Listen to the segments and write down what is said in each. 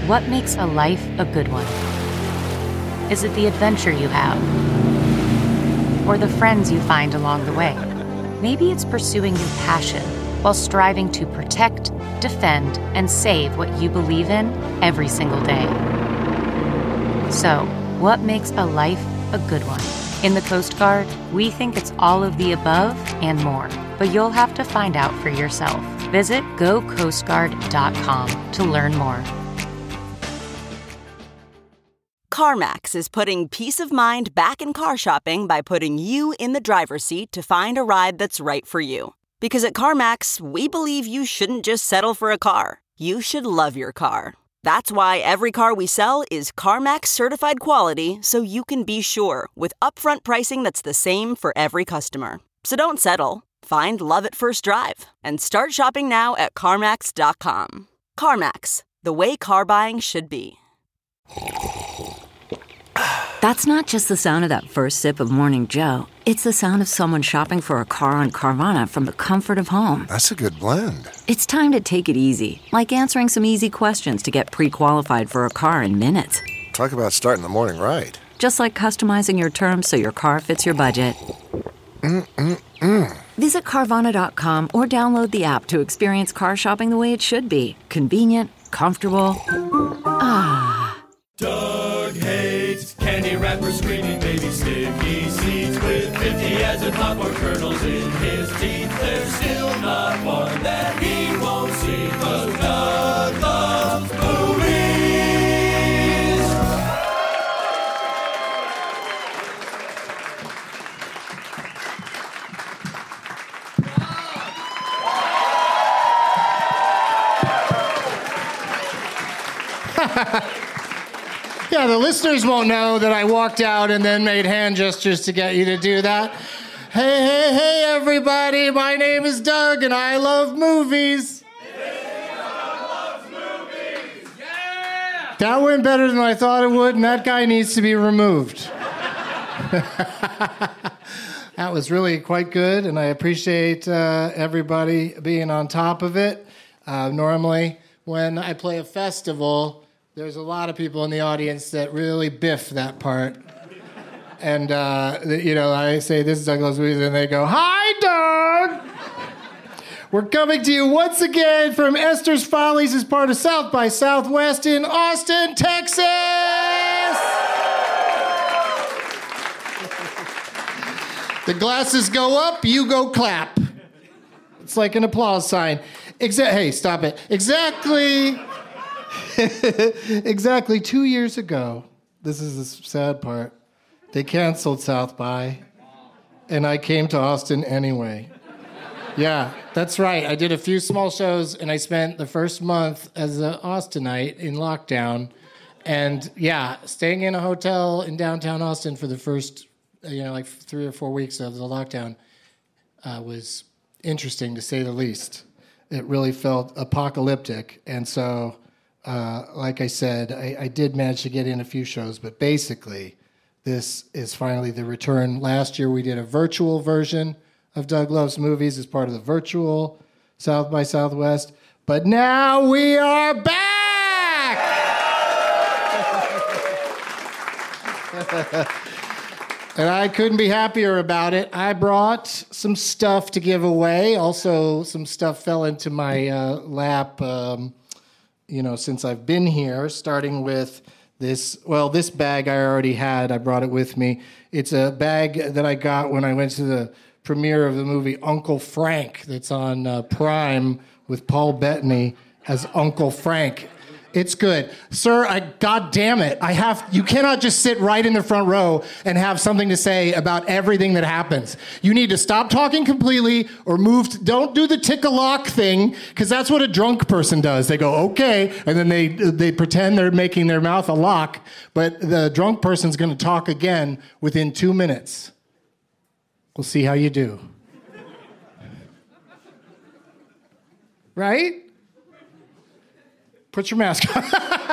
What makes a life a good one? Is it the adventure you have? Or the friends you find along the way? Maybe it's pursuing your passion while striving to protect, defend, and save what you believe in every single day. So, what makes a life a good one? In the Coast Guard, we think it's all of the above and more, but you'll have to find out for yourself. Visit gocoastguard.com to learn more. CarMax is putting peace of mind back in car shopping by putting you in the driver's seat to find a ride that's right for you. Because at CarMax, we believe you shouldn't just settle for a car. You should love your car. That's why every car we sell is CarMax certified quality, so you can be sure with upfront pricing that's the same for every customer. So don't settle. Find love at first drive and start shopping now at CarMax.com. CarMax, the way car buying should be. That's not just the sound of that first sip of Morning Joe. It's the sound of someone shopping for a car on Carvana from the comfort of home. That's a good blend. It's time to take it easy, like answering some easy questions to get pre-qualified for a car in minutes. Talk about starting the morning right. Just like customizing your terms so your car fits your budget. Visit Carvana.com or download the app to experience car shopping the way it should be. Convenient, comfortable. Doug hates candy wrappers, screaming baby sticky seeds with 50 as in popcorn kernels in his teeth. There's still not one that he won't see, 'cause Doug loves movies. Yeah, the listeners won't know that I walked out and then made hand gestures to get you to do that. Hey, everybody. My name is Doug, and I love movies. Yeah! That went better than I thought it would, and that guy needs to be removed. That was really quite good, and I appreciate everybody being on top of it. Normally, when I play a festival, there's a lot of people in the audience that really biff that part. And, I say, this is Doug Loves Movies, and they go, "Hi, Doug!" We're coming to you once again from Esther's Follies as part of South by Southwest in Austin, Texas! The glasses go up, you go clap. It's like an applause sign. Hey, stop it. Exactly 2 years ago, this is the sad part, they canceled South by, and I came to Austin anyway. Yeah, that's right. I did a few small shows, and I spent the first month as an Austinite in lockdown, and staying in a hotel in downtown Austin for the first, 3 or 4 weeks of the lockdown was interesting, to say the least. It really felt apocalyptic, and so... like I said, I did manage to get in a few shows, but basically, this is finally the return. Last year, we did a virtual version of Doug Loves Movies as part of the virtual South by Southwest, but now we are back! And I couldn't be happier about it. I brought some stuff to give away. Also, some stuff fell into my lap since I've been here, starting with this bag I already had. I brought it with me. It's a bag that I got when I went to the premiere of the movie Uncle Frank that's on Prime with Paul Bettany as Uncle Frank. It's good. Sir, God damn it. You cannot just sit right in the front row and have something to say about everything that happens. You need to stop talking completely or don't do the tick-a-lock thing, because that's what a drunk person does. They go, okay, and then they pretend they're making their mouth a lock, but the drunk person's going to talk again within 2 minutes. We'll see how you do. Right? Put your mask on.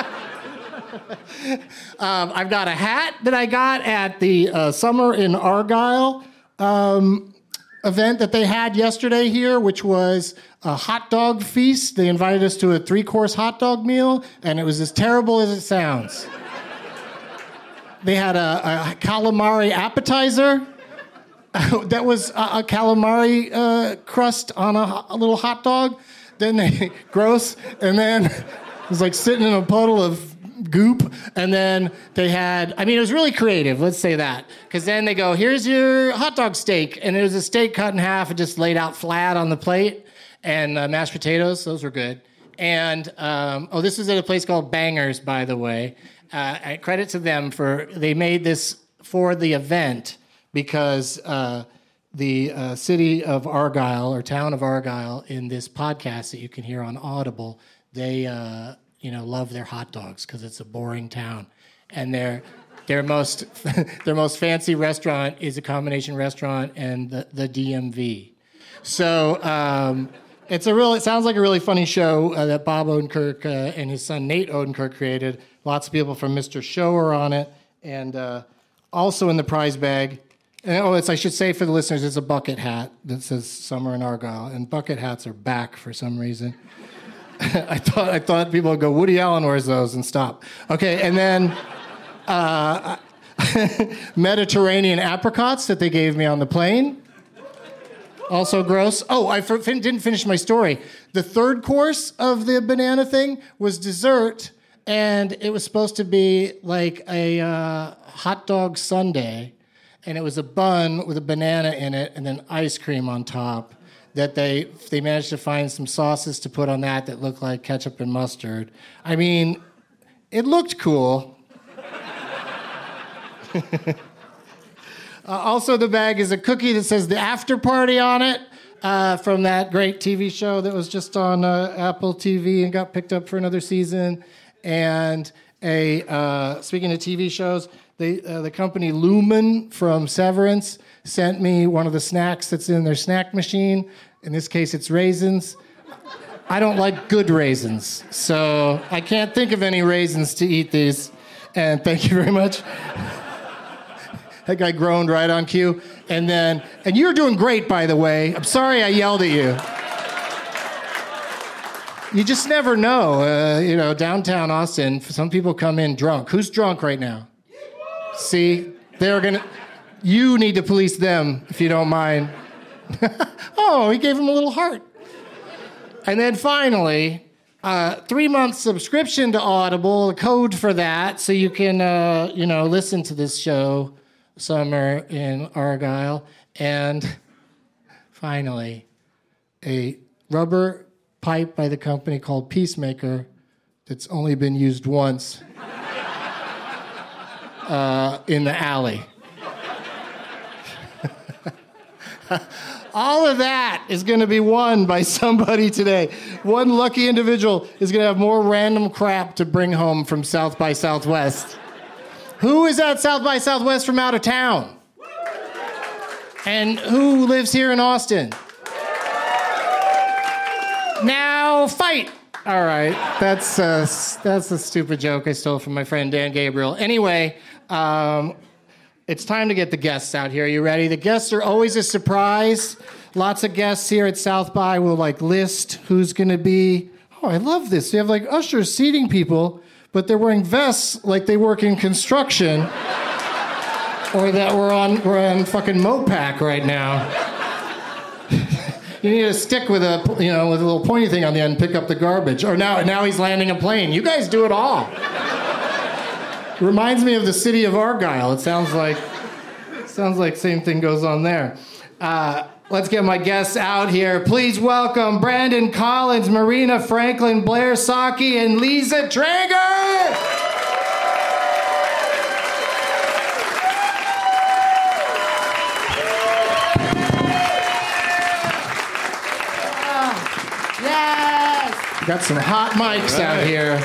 I've got a hat that I got at the Summer in Argyle. event that they had yesterday here, which was a hot dog feast. They invited us to a 3-course hot dog meal, and it was as terrible as it sounds. They had a calamari appetizer that was a calamari crust on a little hot dog. Then they, gross, and then it was like sitting in a puddle of goop, and then they had, I mean, it was really creative, let's say that, because then they go, here's your hot dog steak, and it was a steak cut in half and just laid out flat on the plate, and mashed potatoes, those were good, and, this was at a place called Bangers, by the way. Credit to them they made this for the event, because the city of Argyle, or town of Argyle, in this podcast that you can hear on Audible, they love their hot dogs because it's a boring town, and their most fancy restaurant is a combination restaurant and the DMV. So it sounds like a really funny show that Bob Odenkirk and his son Nate Odenkirk created. Lots of people from Mr. Show are on it, and also in the prize bag. And I should say for the listeners, it's a bucket hat that says "Summer in Argyle," and bucket hats are back for some reason. I thought people would go, Woody Allen wears those, and stop. Okay, and then Mediterranean apricots that they gave me on the plane. Also gross. Oh, I didn't finish my story. The 3rd course of the banana thing was dessert, and it was supposed to be like a hot dog sundae, and it was a bun with a banana in it and then ice cream on top. That they managed to find some sauces to put on that looked like ketchup and mustard. I mean, it looked cool. Also, the bag is a cookie that says "The After Party" on it, from that great TV show that was just on Apple TV and got picked up for another season. And speaking of TV shows, the company Lumen from Severance sent me one of the snacks that's in their snack machine. In this case, it's raisins. I don't like good raisins, so I can't think of any raisins to eat these. And thank you very much. That guy groaned right on cue. And you're doing great, by the way. I'm sorry I yelled at you. You just never know. Downtown Austin, some people come in drunk. Who's drunk right now? See, you need to police them, if you don't mind. Oh, he gave him a little heart. And then finally, 3-month subscription to Audible, a code for that, so you can, listen to this show, Summer in Argyle. And finally, a rubber pipe by the company called Peacemaker that's only been used once in the alley. All of that is going to be won by somebody today. One lucky individual is going to have more random crap to bring home from South by Southwest. Who is at South by Southwest from out of town? And who lives here in Austin? Now fight! All right, that's a stupid joke I stole from my friend Dan Gabriel. Anyway, it's time to get the guests out here. Are you ready? The guests are always a surprise. Lots of guests here at South by will list who's going to be. Oh, I love this. You have ushers seating people, but they're wearing vests like they work in construction, or that we're on fucking Mopac right now. You need a stick with a little pointy thing on the end and pick up the garbage. Or now he's landing a plane. You guys do it all. Reminds me of the city of Argyle. It sounds like same thing goes on there. Let's get my guests out here. Please welcome Brandon Collins, Marina Franklin, Blair Saki, and Lisa Traeger. Yes! Got some hot mics out here.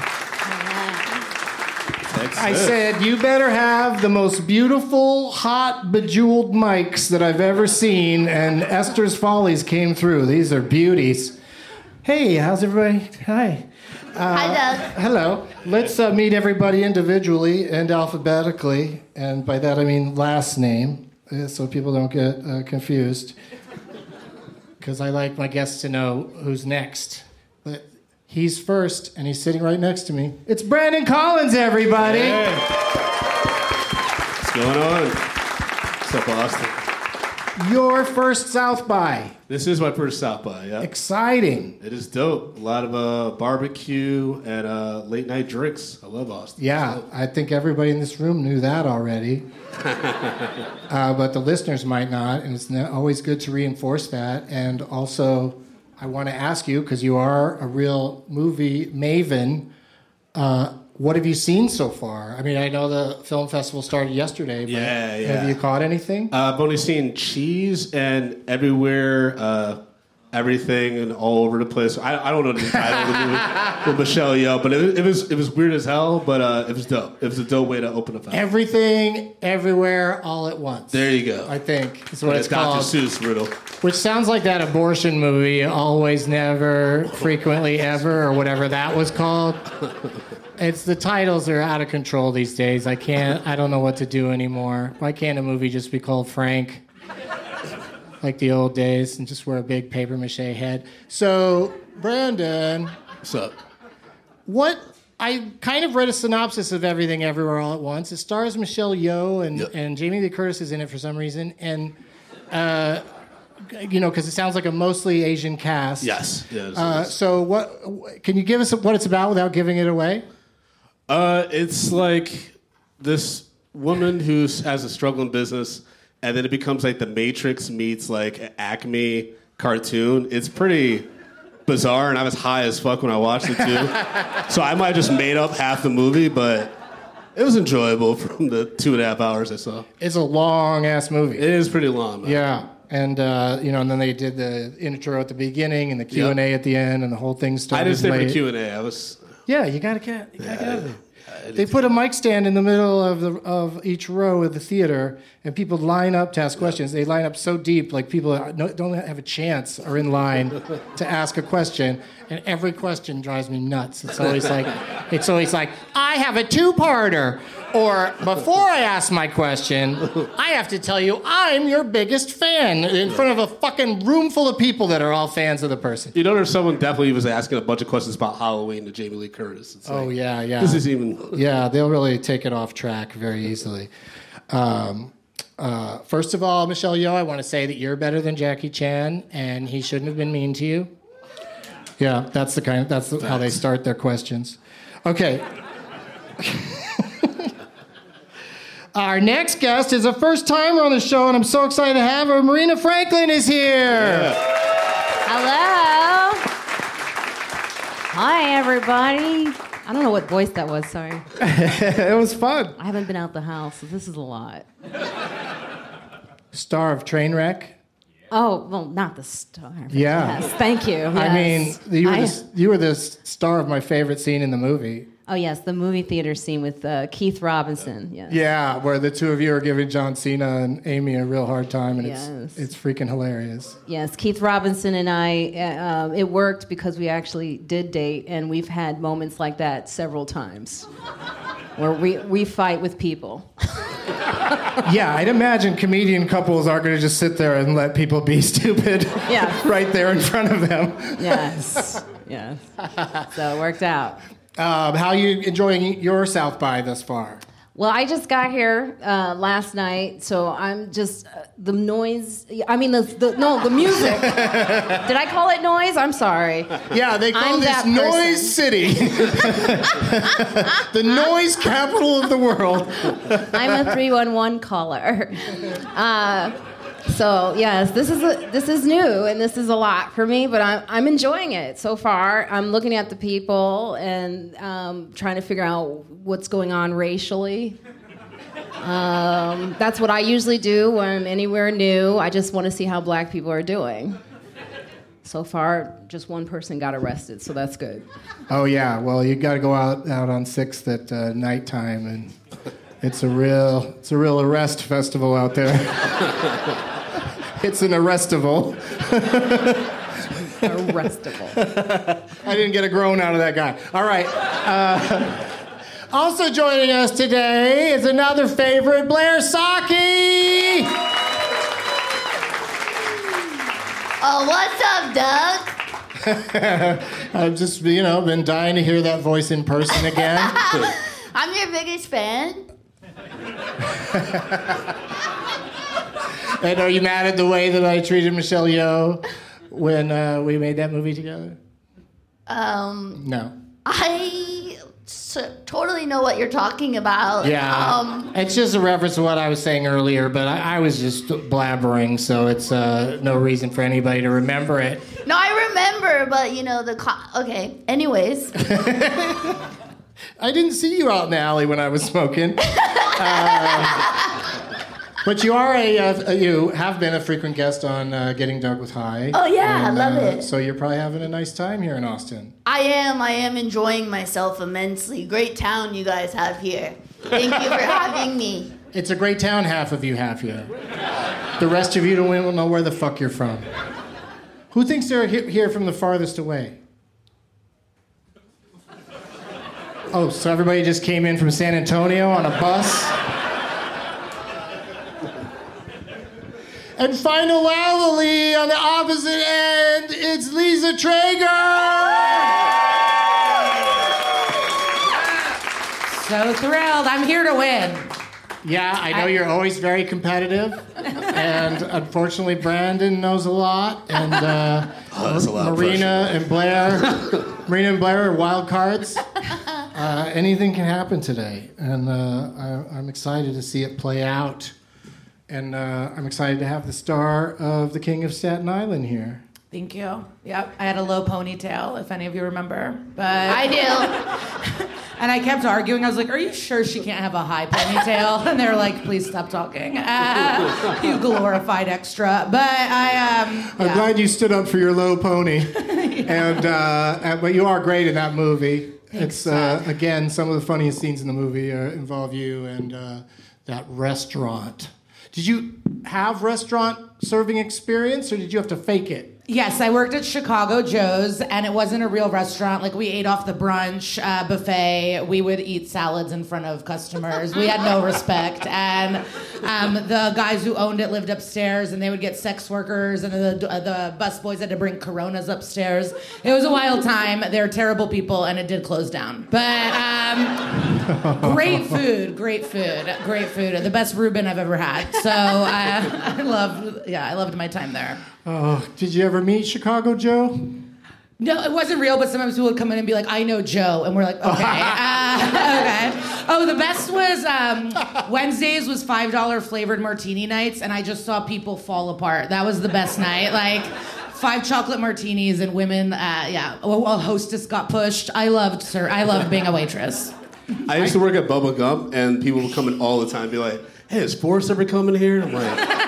I said, you better have the most beautiful, hot, bejeweled mics that I've ever seen, and Esther's Follies came through. These are beauties. Hey, how's everybody? Hi. Hi, Doug. Hello. Let's meet everybody individually and alphabetically, and by that I mean last name. so people don't get confused. Because I like my guests to know who's next. But he's first, and he's sitting right next to me. It's Brandon Collins, everybody. Hey. What's going on? What's up, Austin? Your first South by. This is my first South by, yeah. Exciting. It is dope. A lot of barbecue and late night drinks. I love Austin. Yeah, I think everybody in this room knew that already. But the listeners might not, and it's always good to reinforce that. And also, I want to ask you, because you are a real movie maven, what have you seen so far? I mean, I know the film festival started yesterday, but have you caught anything? I've only seen Cheese and Everywhere, Everything, and All Over the Place. I don't know the title of the movie with Michelle Yeoh, but it was weird as hell, but it was dope. It was a dope way to open a festival. Everything, Everywhere, All at Once. There you go. I think is what it's Dr. called. Seuss riddle. Which sounds like that abortion movie, Always, Never, Frequently, Ever, or whatever that was called. It's the titles are out of control these days. I don't know what to do anymore. Why can't a movie just be called Frank? Like the old days, and just wear a big paper mache head. So, Brandon. What's up? I kind of read a synopsis of Everything Everywhere All at Once. It stars Michelle Yeoh and Jamie Lee Curtis is in it for some reason. And, because it sounds like a mostly Asian cast. Yes. Yes. So can you give us what it's about without giving it away? It's like this woman who has a struggling business, and then it becomes like The Matrix meets like an Acme cartoon. It's pretty bizarre, and I was high as fuck when I watched it too. So I might have just made up half the movie, but it was enjoyable from the 2.5 hours I saw. It's a long-ass movie. It is pretty long, man. Yeah. And, and then they did the intro at the beginning and the Q&A at the end, and the whole thing started I didn't stay for late. the Q&A. I was... Yeah, you gotta get out of there. They put a mic stand in the middle of each row of the theater, and people line up to ask questions. They line up so deep, like people don't have a chance are in line to ask a question, and every question drives me nuts. It's always like, I have a two-parter, or before I ask my question, I have to tell you I'm your biggest fan in front of a fucking room full of people that are all fans of the person. You know, there's someone definitely was asking a bunch of questions about Halloween to Jamie Lee Curtis. It's like, yeah. This is even... Yeah, they'll really take it off track very easily. First of all, Michelle Yeoh, I want to say that you're better than Jackie Chan, and he shouldn't have been mean to you. Yeah, that's how they start their questions. Okay. Our next guest is a first-timer on the show, and I'm so excited to have her. Marina Franklin is here. Yeah. Hello. Hi, everybody. I don't know what voice that was, sorry. It was fun. I haven't been out the house, so this is a lot. Star of Trainwreck. Oh, well, not the star. Yeah. Yes, thank you. Yes. I mean, you were the star of my favorite scene in the movie. Oh, yes, the movie theater scene with Keith Robinson. Yes. Yeah, where the two of you are giving John Cena and Amy a real hard time, and Yes. it's freaking hilarious. Yes, Keith Robinson and I, it worked because we actually did date, and we've had moments like that several times where we fight with people. Yeah, I'd imagine comedian couples aren't going to just sit there and let people be stupid right there in front of them. Yes. So it worked out. How are you enjoying your South by thus far? Well, I just got here last night, so I'm just the noise. I mean, the music. Did I call it noise? I'm sorry. Yeah, they call this Noise City, the noise capital of the world. I'm a 311 caller. So yes, this is new and this is a lot for me, but I'm enjoying it so far. I'm looking at the people and trying to figure out what's going on racially. That's what I usually do when I'm anywhere new. I just want to see how black people are doing. So far, just one person got arrested, so that's good. Oh yeah, well you got to go out on 6th at nighttime, and it's a real arrest festival out there. It's an arrestival. Arrestable. I didn't get a groan out of that guy. All right. Also joining us today is another favorite, Blair Saki. What's up, Doug? I've just, been dying to hear that voice in person again. I'm your biggest fan. And are you mad at the way that I treated Michelle Yeoh when we made that movie together? No. I totally know what you're talking about. Yeah. It's just a reference to what I was saying earlier, but I was just blabbering, so it's no reason for anybody to remember it. No, I remember, but okay. Anyways. I didn't see you out in the alley when I was smoking. But you are you have been a frequent guest on Getting Doug with High. Oh yeah, I love it. So you're probably having a nice time here in Austin. I am enjoying myself immensely. Great town you guys have here. Thank you for having me. It's a great town half of you have here. The rest of you don't know where the fuck you're from. Who thinks they're here from the farthest away? Oh, so everybody just came in from San Antonio on a bus? And finally, on the opposite end, it's Lisa Traeger! So thrilled. I'm here to win. Yeah, I know you're always very competitive. And unfortunately, Brandon knows a lot. And that's a lot Marina and Blair are wild cards. Anything can happen today. And I'm excited to see it play out. And I'm excited to have the star of The King of Staten Island here. Thank you. Yep, I had a low ponytail, if any of you remember. But I do. And I kept arguing. I was like, are you sure she can't have a high ponytail? And they were like, please stop talking. You glorified extra. But I'm glad you stood up for your low pony. But you are great in that movie. Thanks, it's, again, some of the funniest scenes in the movie involve you and that restaurant. Did you have restaurant serving experience, or did you have to fake it? Yes, I worked at Chicago Joe's, and it wasn't a real restaurant. Like, we ate off the brunch buffet. We would eat salads in front of customers. We had no respect. And the guys who owned it lived upstairs, and they would get sex workers, and the busboys had to bring Coronas upstairs. It was a wild time. They were terrible people, and it did close down. But great food. The best Reuben I've ever had. So I loved my time there. Oh, did you ever meet Chicago Joe? No, it wasn't real, but sometimes people would come in and be like, I know Joe. And we're like, okay. Okay. Oh, the best was Wednesdays was $5 flavored martini nights, and I just saw people fall apart. That was the best night. Like, 5 chocolate martinis and women, a hostess got pushed. I loved being a waitress. I used to work at Bubba Gump, and people would come in all the time and be like, hey, is Forrest ever coming here? I'm like...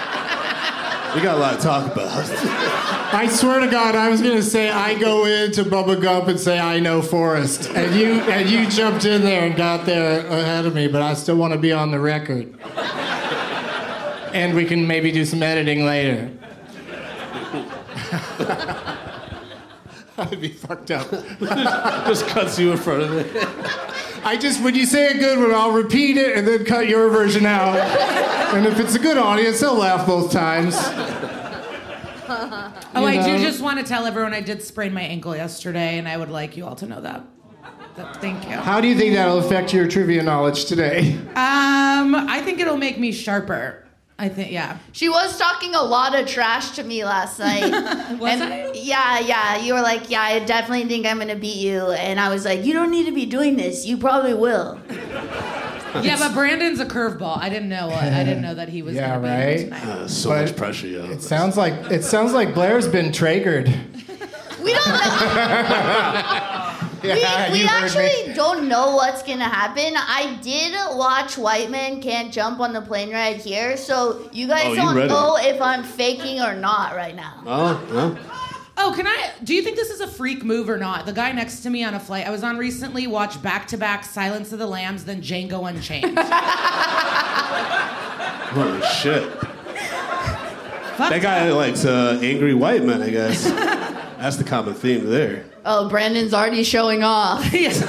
We got a lot to talk about. I swear to God, I was going to say I go into Bubba Gump and say I know Forrest. And you jumped in there and got there ahead of me, but I still want to be on the record. And we can maybe do some editing later. I'd be fucked up. Just cuts you in front of it. When you say a good one, I'll repeat it and then cut your version out. And if it's a good audience, they'll laugh both times. I do just want to tell everyone I did sprain my ankle yesterday, and I would like you all to know that. Thank you. How do you think that'll affect your trivia knowledge today? I think it'll make me sharper. I think, yeah. She was talking a lot of trash to me last night. Was I? Yeah. You were like, yeah, I definitely think I'm going to beat you. And I was like, you don't need to be doing this. You probably will. Yeah, but Brandon's a curveball. I didn't know that he was going to beat me tonight. So much pressure, yo. It sounds like Blair's been triggered. We don't know. We actually don't know what's going to happen. I did watch White Men Can't Jump on the Plane Ride Here, so you guys don't know if I'm faking or not right now. Oh, do you think this is a freak move or not? The guy next to me on a flight I was on recently watched back-to-back Silence of the Lambs, then Django Unchained. Holy shit. That guy likes angry white men, I guess. That's the common theme there. Oh, Brandon's already showing off. He's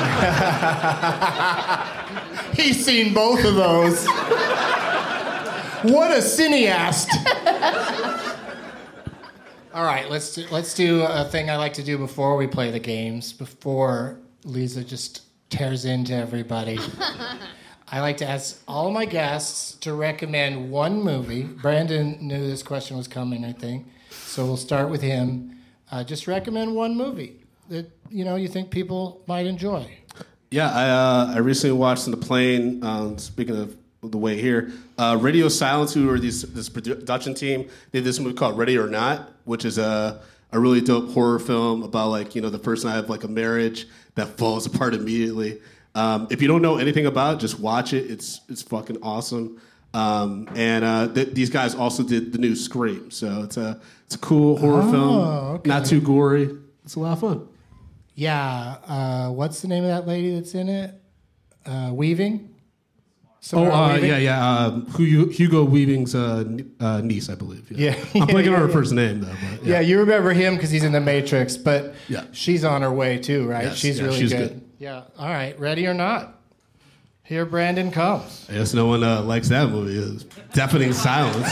seen both of those. What a cineast. All right, let's do a thing I like to do before we play the games, before Lisa just tears into everybody. I like to ask all my guests to recommend one movie. Brandon knew this question was coming, I think, so we'll start with him. Just recommend one movie that you think people might enjoy. Yeah, I recently watched on the plane. Speaking of the way here, Radio Silence, who are this production team, they did this movie called Ready or Not, which is a really dope horror film about the first night of a marriage that falls apart immediately. If you don't know anything about it, just watch it. It's fucking awesome. These guys also did the new Scream, so it's a cool horror film. Okay. Not too gory. It's a lot of fun. Yeah. What's the name of that lady that's in it? Weaving. Weaving? Hugo Weaving's niece, I believe. Yeah. I'm blanking on her first name though. But, yeah, you remember him because he's in The Matrix, but yeah. She's on her way too, right? Yes, she's really good. Yeah. All right. Ready or not? Here Brandon comes. I guess no one likes that movie. It's deafening silence.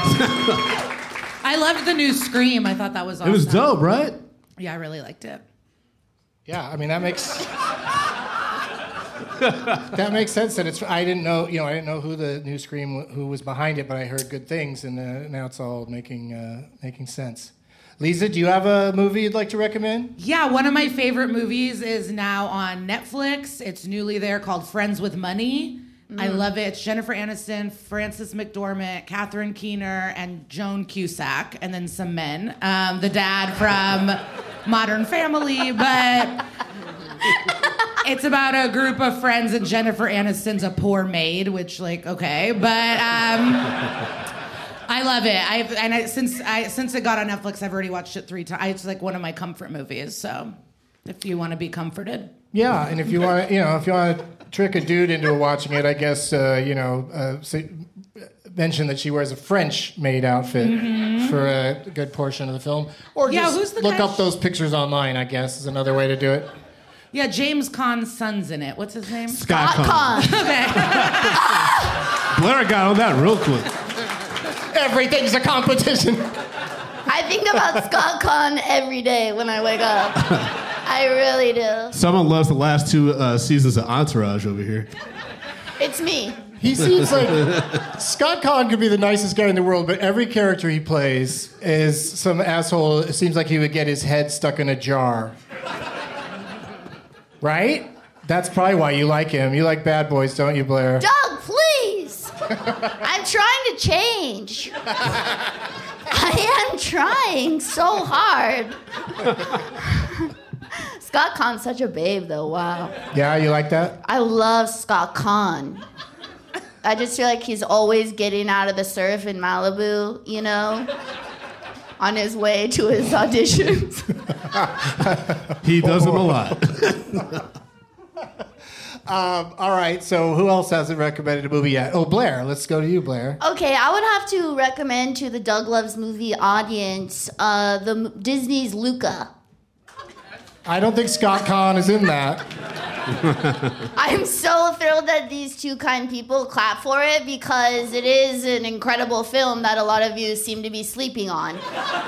I loved the new Scream. I thought that was awesome. It was dope, right? Yeah, I really liked it. Yeah, I mean that makes sense. That I didn't know who the new Scream who was behind it, but I heard good things, and now it's all making sense. Lisa, do you have a movie you'd like to recommend? Yeah, one of my favorite movies is now on Netflix. It's newly there, called Friends with Money. I love it. It's Jennifer Aniston, Frances McDormand, Catherine Keener, and Joan Cusack, and then some men. The dad from Modern Family, but it's about a group of friends, and Jennifer Aniston's a poor maid, which, okay, but I love it. Since it got on Netflix, I've already watched it 3 times. It's one of my comfort movies. So, if you want to be comforted, yeah, and if you want to trick a dude into watching it, I guess mention that she wears a French maid outfit for a good portion of the film, or just look up those pictures online. I guess is another way to do it. Yeah, James Caan's son's in it. What's his name? Scott Conn. Okay. Blair got on that real quick. Everything's a competition. I think about Scott Conn every day when I wake up. I really do. Someone loves the last 2 seasons of Entourage over here. It's me. He seems like Scott Conn could be the nicest guy in the world, but every character he plays is some asshole. It seems like he would get his head stuck in a jar. Right? That's probably why you like him. You like Bad Boys, don't you, Blair? Doug, please. I'm trying to change. I am trying so hard. Scott Conn's such a babe, though. Wow. Yeah, you like that? I love Scott Conn. I just feel like he's always getting out of the surf in Malibu, on his way to his auditions. He does them a lot. All right, so who else hasn't recommended a movie yet? Oh, Blair. Let's go to you, Blair. Okay, I would have to recommend to the Doug Loves Movie audience Disney's Luca. I don't think Scott Conn is in that. I'm so thrilled that these 2 kind people clap for it because it is an incredible film that a lot of you seem to be sleeping on.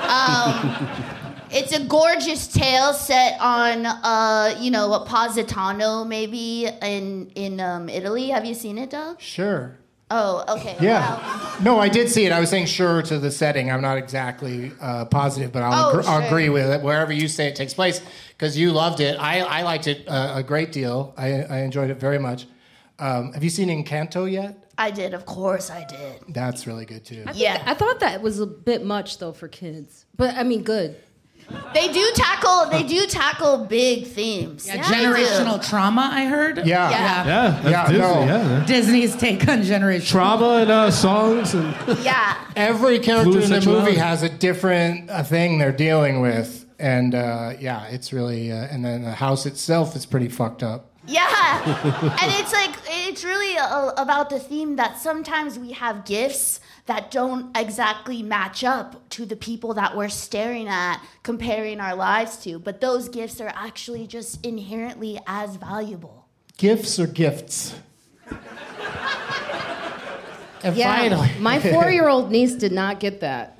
It's a gorgeous tale set on, Positano, maybe, in Italy. Have you seen it, Doug? Sure. Oh, okay. Yeah. Wow. No, I did see it. I was saying sure to the setting. I'm not exactly positive, but I'll agree with it wherever you say it takes place because you loved it. I liked it a great deal. I enjoyed it very much. Have you seen Encanto yet? I did. Of course I did. That's really good, too. I thought that was a bit much, though, for kids. But, I mean, good. They do tackle big themes. Yeah, generational trauma, I heard. Yeah. That's Disney, Disney's take on generational trauma and songs. And yeah. Every character in the movie has a different thing they're dealing with. And, it's really... and then the house itself is pretty fucked up. Yeah. And it's really about the theme that sometimes we have gifts that don't exactly match up to the people that we're staring at, comparing our lives to. But those gifts are actually just inherently as valuable. Gifts or gifts? And Yeah, finally, my 4-year-old niece did not get that.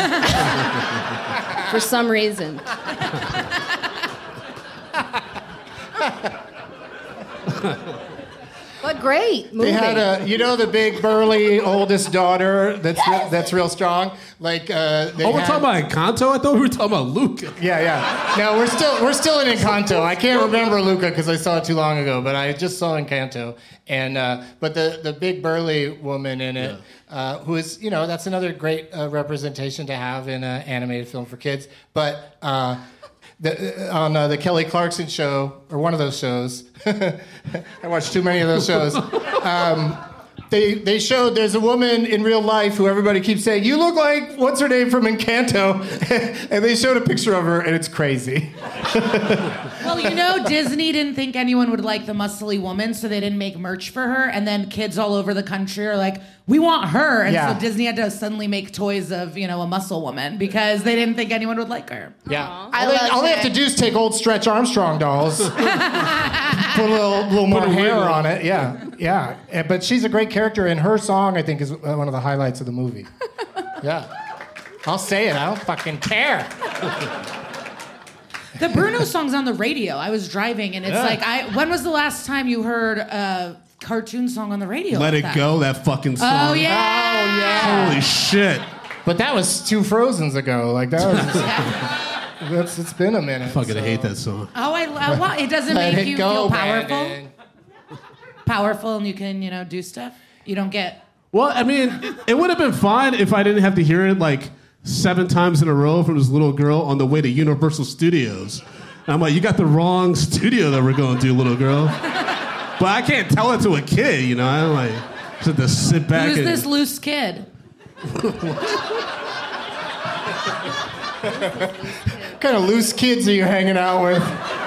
For some reason. But great movie. they had the big burly oldest daughter that's real strong. Like we're talking about Encanto? I thought we were talking about Luca. Yeah. No, we're still in Encanto. I can't remember Luca because I saw it too long ago, but I just saw Encanto. And but the big burly woman in it, who is that's another great representation to have in an animated film for kids. But on the Kelly Clarkson show, or one of those shows, I watched too many of those shows. They showed there's a woman in real life who everybody keeps saying, you look like what's her name from Encanto, and they showed a picture of her, and it's crazy. Well, Disney didn't think anyone would like the muscly woman, so they didn't make merch for her, and then kids all over the country are like, we want her, and so Disney had to suddenly make toys of, a muscle woman, because they didn't think anyone would like her. Yeah. All they have to do is take old Stretch Armstrong dolls, put a little more hair on it. Yeah. But she's a great character, and her song, I think, is one of the highlights of the movie. Yeah. I'll say it. I don't fucking care. The Bruno song's on the radio. I was driving, and it's like, when was the last time you heard a cartoon song on the radio? Let It Go, that fucking song. Oh, yeah. Holy shit. But that was 2 Frozens ago. Like, that was... it's been a minute. I fucking hate that song. Oh, it doesn't make you feel powerful? Brandon. Powerful, and you can, do stuff? You don't get... Well, I mean, it would have been fine if I didn't have to hear it, 7 times in a row from this little girl on the way to Universal Studios. And I'm like, you got the wrong studio that we're going to, little girl. But I can't tell it to a kid, I'm just have to sit back. Who's this loose kid? What kind of loose kids are you hanging out with?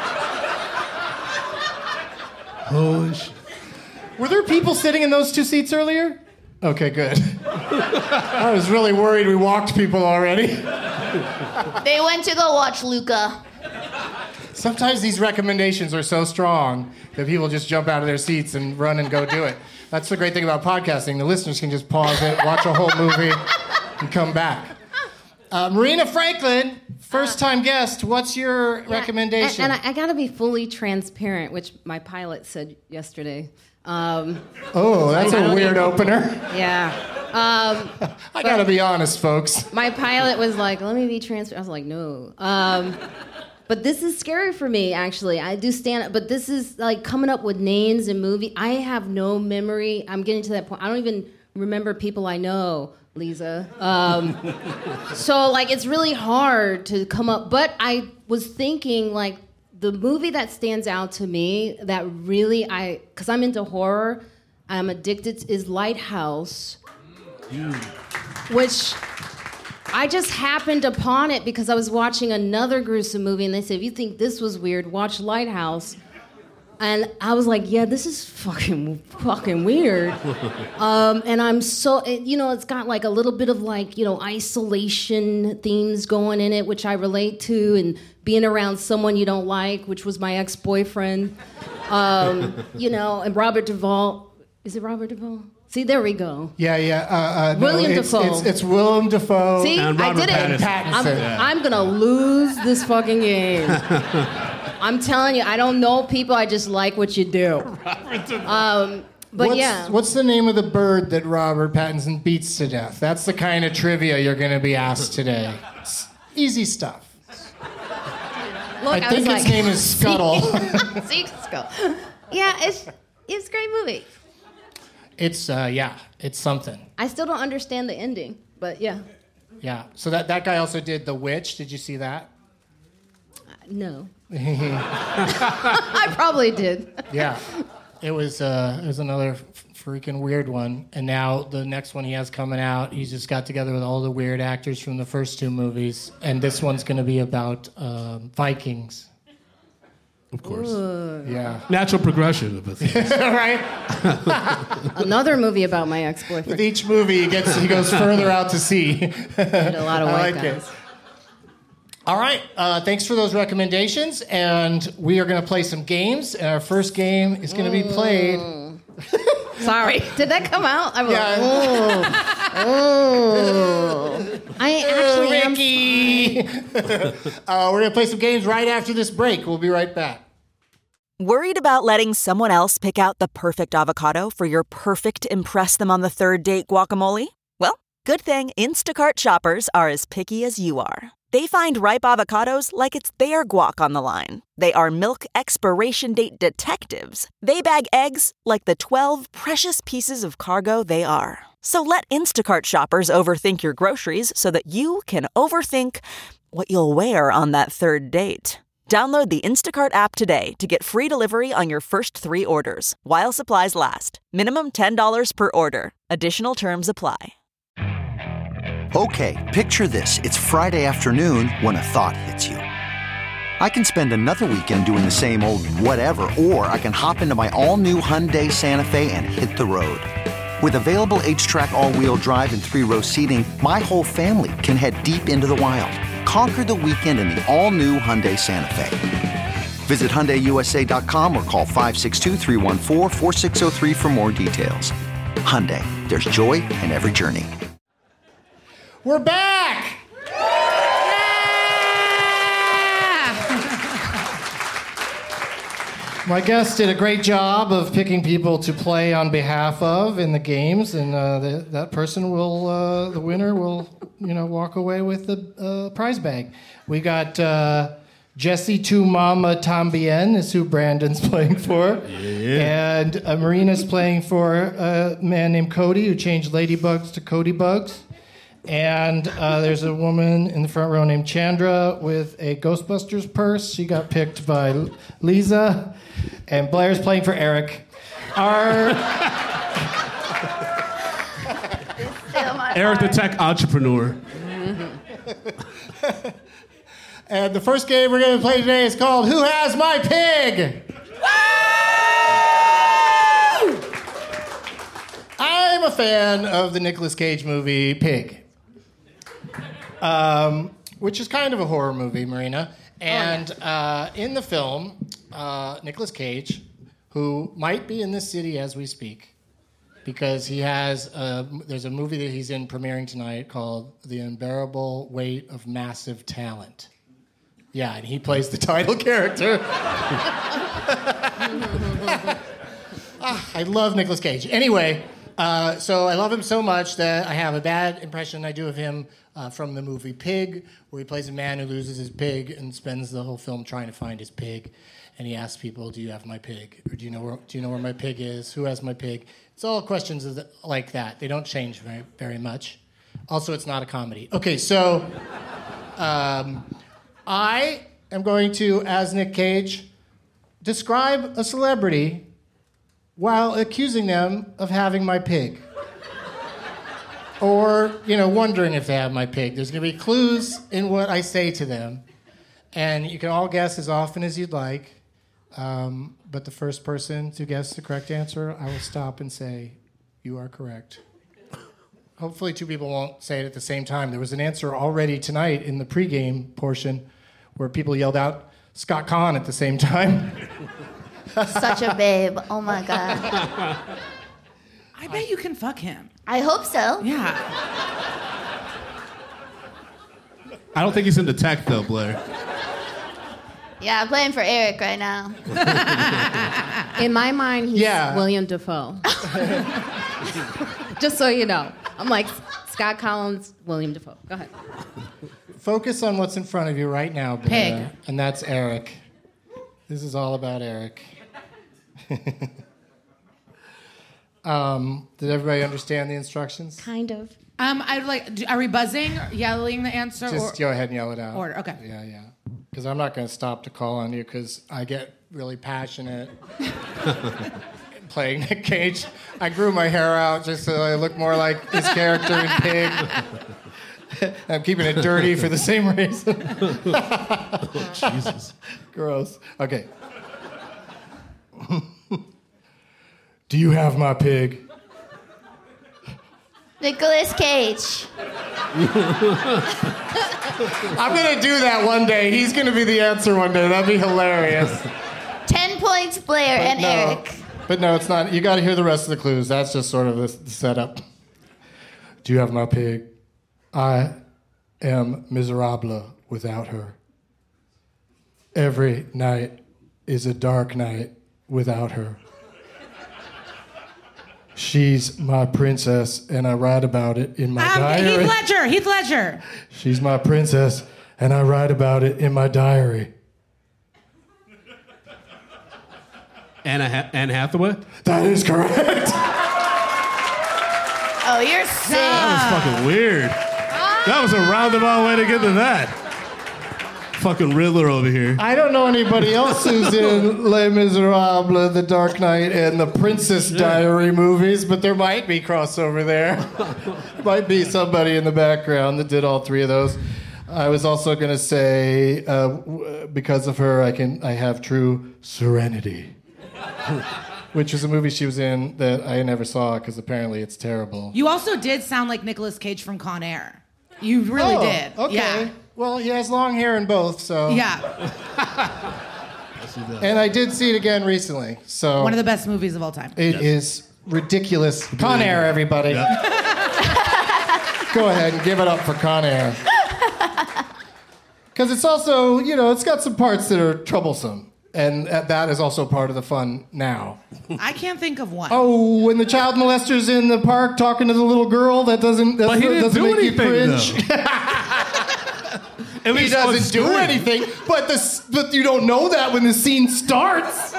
Holy shit. Were there people sitting in those 2 seats earlier? Okay, good. I was really worried we walked people already. They went to go watch Luca. Sometimes these recommendations are so strong that people just jump out of their seats and run and go do it. That's the great thing about podcasting. The listeners can just pause it, watch a whole movie, and come back. Marina Franklin, first-time guest. What's your recommendation? And I got to be fully transparent, which my pilot said yesterday. That's a weird opener. Yeah. I got to be honest, folks. My pilot was like, let me be transparent. I was like, no. But this is scary for me, actually. I do stand up, but this is coming up with names and movie. I have no memory. I'm getting to that point. I don't even remember people I know, Lisa. So it's really hard to come up. But I was thinking the movie that stands out to me that really because I'm into horror, I'm addicted to, is Lighthouse, which I just happened upon it because I was watching another gruesome movie, and they said, if you think this was weird, watch Lighthouse. And I was like, yeah, this is fucking weird. And I'm so, it's got a little bit of isolation themes going in it, which I relate to, and being around someone you don't like, which was my ex-boyfriend. And Robert Duvall. Is it Robert Duvall? See, there we go. Yeah. William Dafoe. It's Willem Dafoe. See, and Robert I did it. Pattinson. I'm going to lose this fucking game. I'm telling you, I don't know people. I just like what you do. What's the name of the bird that Robert Pattinson beats to death? That's the kind of trivia you're going to be asked today. It's easy stuff. Look, I think his name is Scuttle. See, Scuttle. Yeah, it's a great movie. It's something. I still don't understand the ending, but yeah. Yeah. So that guy also did The Witch. Did you see that? No. I probably did. Yeah. It was another freaking weird one. And now the next one he has coming out, he's just got together with all the weird actors from the first 2 movies. And this one's going to be about Vikings. Of course. Ooh. Yeah. Natural progression of a thing. Right? Another movie about my ex-boyfriend. With each movie, he goes further out to sea. And a lot of white guys. It. All right. Thanks for those recommendations. And we are going to play some games. And our first game is going to be played Sorry. Did that come out? I'm Yeah. I actually am. Ricky. We're gonna play some games right after this break. We'll be right back. Worried about letting someone else pick out the perfect avocado for your perfect impress them on the third date guacamole? Well, good thing Instacart shoppers are as picky as you are. They find ripe avocados like it's their guac on the line. They are milk expiration date detectives. They bag eggs like the 12 precious pieces of cargo they are. So let Instacart shoppers overthink your groceries so that you can overthink what you'll wear on that third date. Download the Instacart app today to get free delivery on your first 3 orders, while supplies last. Minimum $10 per order. Additional terms apply. Okay, picture this. It's Friday afternoon when a thought hits you. I can spend another weekend doing the same old whatever, or I can hop into my all-new Hyundai Santa Fe and hit the road. With available H-Track all-wheel drive and 3-row seating, my whole family can head deep into the wild. Conquer the weekend in the all-new Hyundai Santa Fe. Visit HyundaiUSA.com or call 562-314-4603 for more details. Hyundai, there's joy in every journey. We're back! My guest did a great job of picking people to play on behalf of in the games, and that person will, the winner will, walk away with the prize bag. We got Jesse Tu Mama Tambien is who Brandon's playing for. Yeah. And Marina's playing for a man named Cody who changed ladybugs to Cody bugs. And there's a woman in the front row named Chandra with a Ghostbusters purse. She got picked by Lisa. And Blair's playing for Eric. Eric the tech entrepreneur. And the first game we're going to play today is called Who Has My Pig? I'm a fan of the Nicolas Cage movie Pig. Which is kind of a horror movie, Marina. And in the film, Nicolas Cage, who might be in this city as we speak, because he has there's a movie that he's in premiering tonight called The Unbearable Weight of Massive Talent. Yeah, and he plays the title character. I love Nicolas Cage. Anyway, so I love him so much that I have a bad impression I do of him from the movie Pig, where he plays a man who loses his pig and spends the whole film trying to find his pig. And he asks people, "Do you have my pig? Or do you know where my pig is? Who has my pig?" It's all questions like that. They don't change very, very much. Also, it's not a comedy. Okay, so I am going to, as Nick Cage, describe a celebrity while accusing them of having my pig. Or, wondering if they have my pig. There's going to be clues in what I say to them. And you can all guess as often as you'd like. But the first person to guess the correct answer, I will stop and say, "You are correct." Hopefully 2 people won't say it at the same time. There was an answer already tonight in the pregame portion where people yelled out Scott Conn at the same time. Such a babe. Oh, my God. I bet you can fuck him. I hope so. Yeah. I don't think he's into tech, though, Blair. Yeah, I'm playing for Eric right now. In my mind, he's William Dafoe. Just so you know. I'm like, Scott Collins, William Dafoe. Go ahead. Focus on what's in front of you right now, Blair. Pig. And that's Eric. This is all about Eric. Did everybody understand the instructions? Kind of. I'd like. Are we buzzing, or yelling the answer? Just go ahead and yell it out. Order. Okay. Yeah. Because I'm not going to stop to call on you because I get really passionate playing Nick Cage. I grew my hair out just so I look more like his character in Pig. I'm keeping it dirty for the same reason. Jesus. Gross. Okay. Do you have my pig? Nicolas Cage. I'm going to do that one day. He's going to be the answer one day. That'd be hilarious. 10 points, Blair and Eric. But no, it's not. You got to hear the rest of the clues. That's just sort of the setup. Do you have my pig? I am miserable without her. Every night is a dark night without her. She's my princess, and I write about it in my diary. Heath Ledger. She's my princess, and I write about it in my diary. Anne Hathaway? That is correct. Oh, you're sick. That was fucking weird. That was a roundabout way to get to that. Fucking Riddler over here. I don't know anybody else who's in Les Miserables, The Dark Knight, and the Princess Diary movies, but there might be crossover there. Might be somebody in the background that did all three of those. I was also going to say, because of her, I have true serenity. Which is a movie she was in that I never saw because apparently it's terrible. You also did sound like Nicolas Cage from Con Air. You really did. Okay. Yeah. Well, he has long hair in both, so. Yeah. And I did see it again recently, so. One of the best movies of all time. It is ridiculous. Con Air, everybody. Yep. Go ahead and give it up for Con Air. Because it's also, it's got some parts that are troublesome. And that is also part of the fun now. I can't think of one. Oh, when the child molester's in the park talking to the little girl, that doesn't make you cringe. He doesn't do anything, but you don't know that when the scene starts.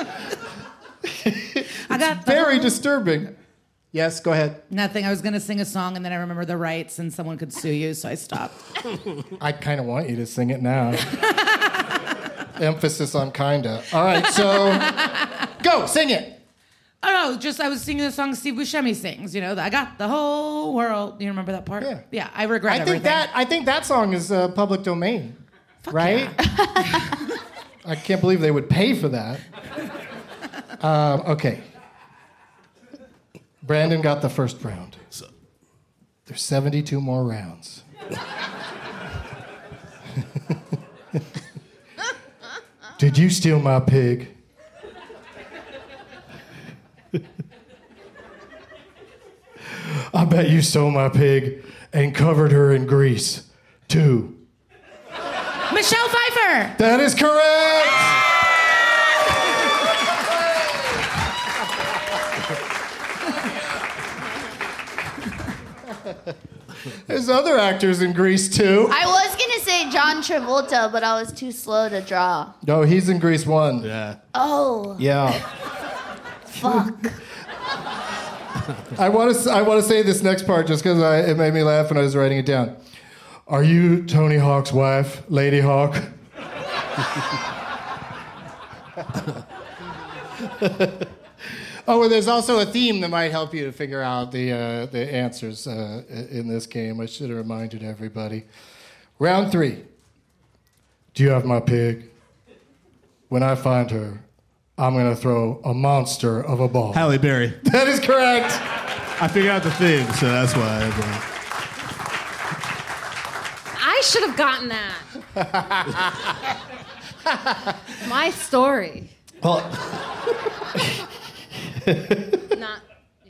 Very disturbing. Yes, go ahead. Nothing. I was going to sing a song, and then I remembered the rights, and someone could sue you, so I stopped. I kind of want you to sing it now. Emphasis on kinda. All right, so go, sing it. Oh, no, I was singing the song Steve Buscemi sings, I got the whole world. Do you remember that part? Yeah. Yeah, I regret everything. I think that song is public domain, right? Yeah. I can't believe they would pay for that. Okay. Brandon got the first round. There's 72 more rounds. Did you steal my pig? I bet you stole my pig and covered her in grease, too. Michelle Pfeiffer! That is correct! There's other actors in Grease, too. I was going to say John Travolta, but I was too slow to draw. No, he's in Grease 1. Yeah. Oh. Yeah. Fuck. I want to say this next part just because it made me laugh when I was writing it down. Are you Tony Hawk's wife, Lady Hawk? Oh, and there's also a theme that might help you to figure out the answers in this game. I should have reminded everybody. Round 3. Do you have my pig? When I find her, I'm going to throw a monster of a ball. Halle Berry. That is correct. I figured out the thing, so that's why I should have gotten that. My story. Well, Not,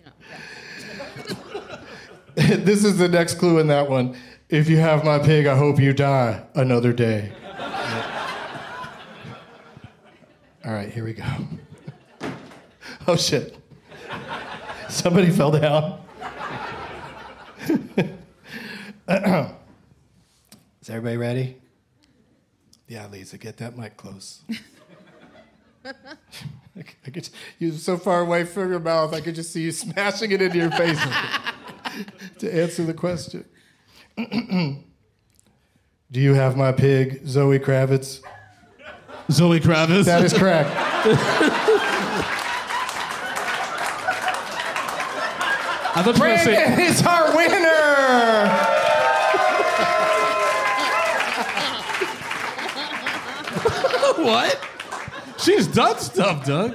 this is the next clue in that one. If you have my pig, I hope you die another day. All right, here we go. Oh, shit. Somebody fell down. Is everybody ready? Yeah, Lisa, get that mic close. I could, you're so far away from your mouth, I could just see you smashing it into your face to answer the question. Do you have my pig, Zoe Kravitz? Zoe Kravitz? That is correct. I thought you were going to say... Brandon is our winner! What? She's done stuff, Doug.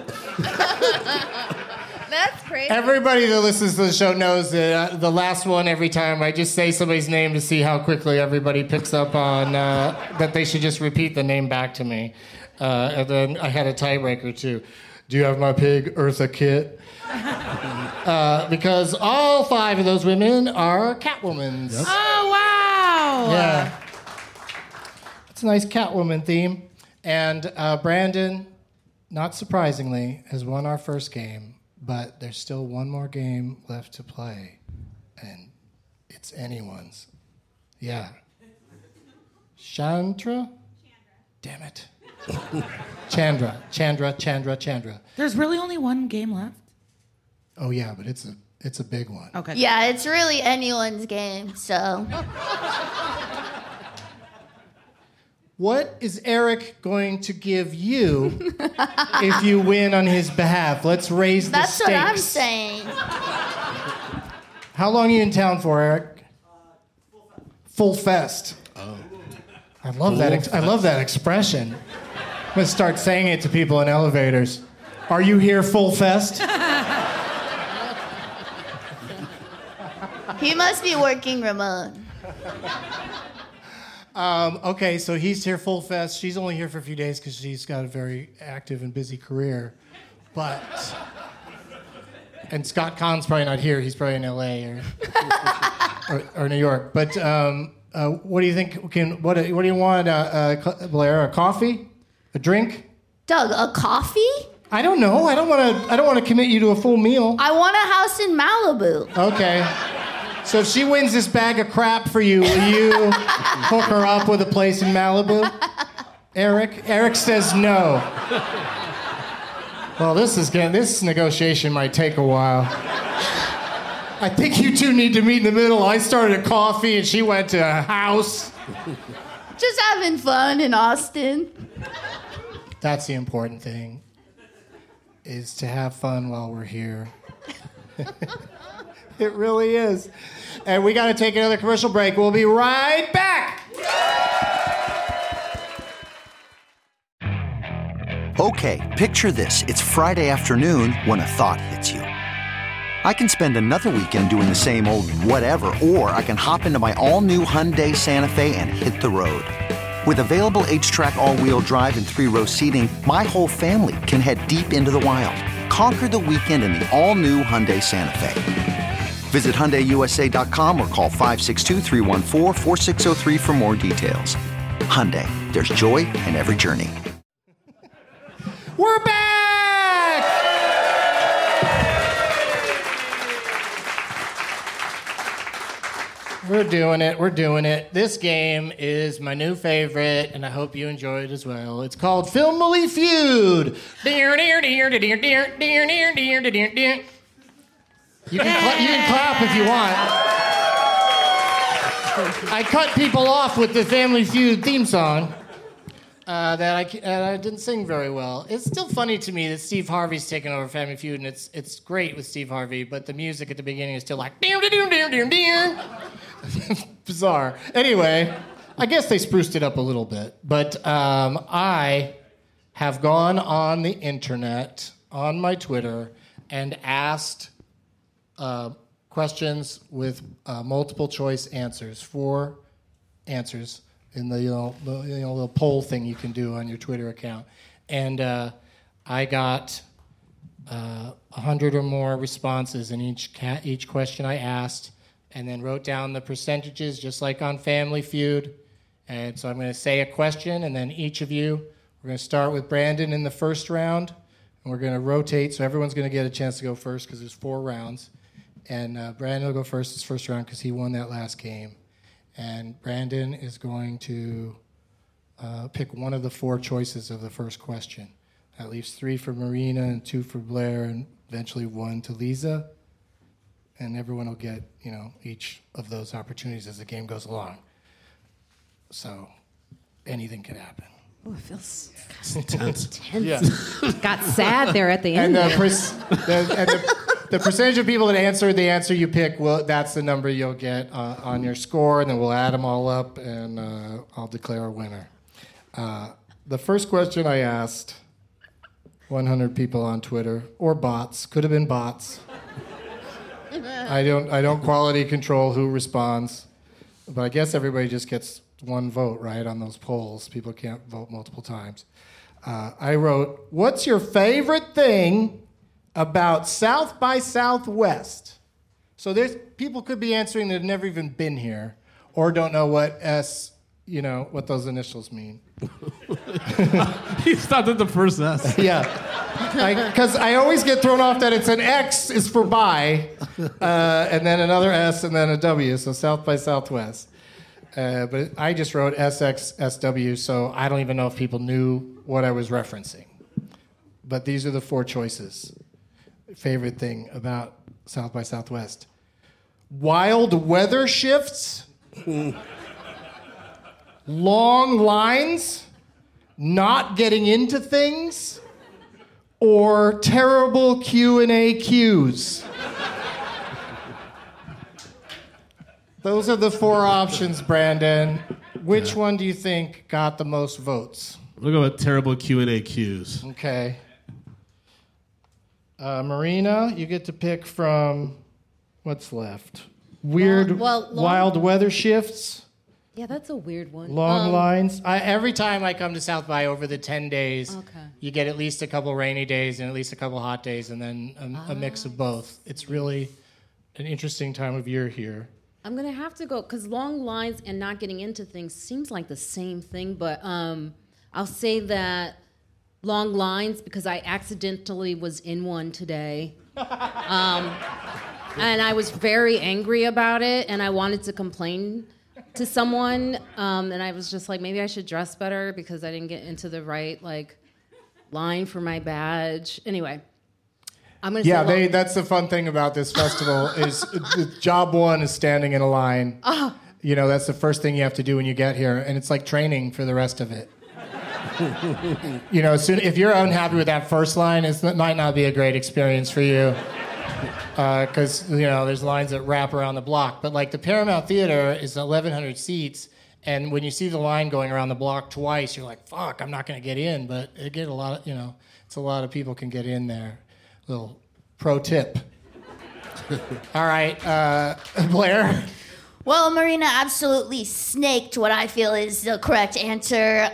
That's crazy. Everybody that listens to the show knows that the last one, every time, I just say somebody's name to see how quickly everybody picks up on that they should just repeat the name back to me. And then I had a tiebreaker, too. Do you have my pig, Eartha Kitt? Because all 5 of those women are Catwomans. Yep. Oh, wow. Yeah. It's a nice Catwoman theme. And Brandon, not surprisingly, has won our first game, but there's still one more game left to play. And it's anyone's. Yeah. Chandra? Damn it. Chandra. There's really only one game left? Oh, yeah, but it's a big one. Okay. Yeah, it's really anyone's game, so. What is Eric going to give you if you win on his behalf? Let's raise the stakes. That's what I'm saying. How long are you in town for, Eric? Full fest. Oh. I love that. I love that expression. I'm gonna start saying it to people in elevators. Are you here full fest? He must be working remote. Okay, so he's here full fest. She's only here for a few days because she's got a very active and busy career. And Scott Kahn's probably not here. He's probably in L.A. or New York. But what do you think? What do you want, Blair? A coffee? A drink? Doug, a coffee? I don't know. I don't want to commit you to a full meal. I want a house in Malibu. Okay. So if she wins this bag of crap for you, will you hook her up with a place in Malibu? Eric? Eric says no. Well, this negotiation might take a while. I think you two need to meet in the middle. I started a coffee and she went to a house. Just having fun in Austin. That's the important thing, is to have fun while we're here. It really is. And we got to take another commercial break. We'll be right back. Okay, picture this. It's Friday afternoon when a thought hits you. I can spend another weekend doing the same old whatever, or I can hop into my all-new Hyundai Santa Fe and hit the road. With available H-Track all-wheel drive and 3-row seating, my whole family can head deep into the wild. Conquer the weekend in the all-new Hyundai Santa Fe. Visit HyundaiUSA.com or call 562-314-4603 for more details. Hyundai, there's joy in every journey. We're back! We're doing it. This game is my new favorite, and I hope you enjoy it as well. It's called Filmily Feud. You can clap if you want. I cut people off with the Family Feud theme song that I didn't sing very well. It's still funny to me that Steve Harvey's taken over Family Feud, and it's great with Steve Harvey, but the music at the beginning is still like bizarre. Anyway, I guess they spruced it up a little bit, but I have gone on the internet, on my Twitter, and asked questions with multiple choice answers, 4 answers in the little poll thing you can do on your Twitter account, and I got 100 or more responses in each question I asked, and then wrote down the percentages just like on Family Feud. And so I'm going to say a question, and then each of you, we're going to start with Brandon in the first round, and we're going to rotate, so everyone's going to get a chance to go first because there's 4 rounds. And Brandon will go first this first round because he won that last game. And Brandon is going to pick one of the 4 choices of the first question. That leaves 3 for Marina and 2 for Blair, and eventually 1 to Lisa. And everyone will get, each of those opportunities as the game goes along. So anything can happen. Oh, it feels intense. Yeah. Got sad there at the end. And the percentage of people that answered the answer you pick, that's the number you'll get on your score, and then we'll add them all up, and I'll declare a winner. The first question I asked 100 people on Twitter, or bots, could have been bots. I don't quality control who responds, but I guess everybody just gets one vote, right, on those polls. People can't vote multiple times. I wrote, what's your favorite thing about South by Southwest? So there's people could be answering that have never even been here or don't know what what those initials mean. He stopped at the first S. Yeah. Because I always get thrown off that it's an X is for by, and then another S, and then a W, so South by Southwest. But I just wrote SXSW, so I don't even know if people knew what I was referencing. But these are the 4 choices. Favorite thing about South by Southwest. Wild weather shifts. Long lines. Not getting into things. Or terrible Q&A queues. Those are the 4 options, Brandon. Which one do you think got the most votes? We'll go with terrible Q&A queues. Okay. Marina, you get to pick from what's left. Weird, wild weather shifts. Yeah, that's a weird one. Long lines. Every time I come to South by over the 10 days, you get at least a couple rainy days and at least a couple hot days and then a mix of both. It's really an interesting time of year here. I'm going to have to go, because long lines and not getting into things seems like the same thing, but I'll say that long lines, because I accidentally was in one today. And I was very angry about it, and I wanted to complain to someone, and I was just like, maybe I should dress better because I didn't get into the right line for my badge. Anyway, I'm gonna say that's the fun thing about this festival is job one is standing in a line. That's the first thing you have to do when you get here, and it's like training for the rest of it. If you're unhappy with that first line, it might not be a great experience for you. Because, there's lines that wrap around the block. But, the Paramount Theater is 1,100 seats, and when you see the line going around the block twice, you're like, fuck, I'm not going to get in. But it get a lot of, it's a lot of people can get in there. Little pro tip. All right, Blair? Well, Marina absolutely snaked what I feel is the correct answer.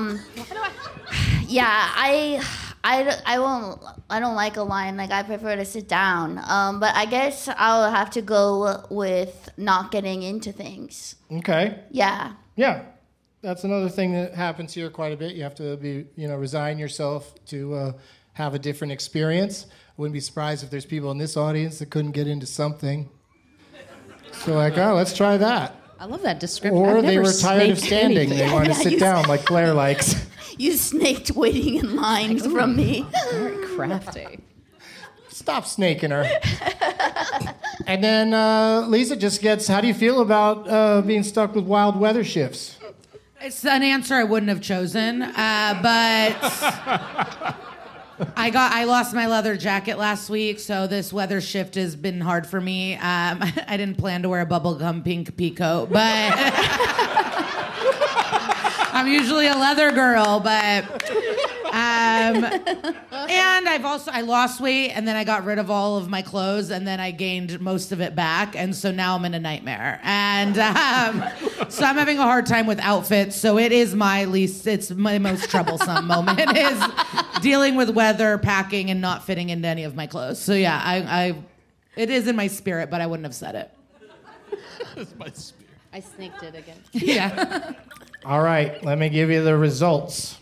I don't like a line. I prefer to sit down. But I guess I'll have to go with not getting into things. Okay. Yeah. Yeah. That's another thing that happens here quite a bit. You have to resign yourself to have a different experience. I wouldn't be surprised if there's people in this audience that couldn't get into something. So let's try that. I love that description. Or they were tired of standing. They want to sit down like Blair likes. You snaked waiting in line from me. Very crafty. Stop snaking her. And then Lisa just gets, how do you feel about being stuck with wild weather shifts? It's an answer I wouldn't have chosen, but I lost my leather jacket last week, so this weather shift has been hard for me. I didn't plan to wear a bubblegum pink peacoat, but I'm usually a leather girl, but and I lost weight, and then I got rid of all of my clothes, and then I gained most of it back, and so now I'm in a nightmare. And so I'm having a hard time with outfits, so it's my most troublesome moment is dealing with weather, packing, and not fitting into any of my clothes. So yeah, it is in my spirit, but I wouldn't have said it. It's my spirit. I sneaked it again. Yeah. All right, let me give you the results.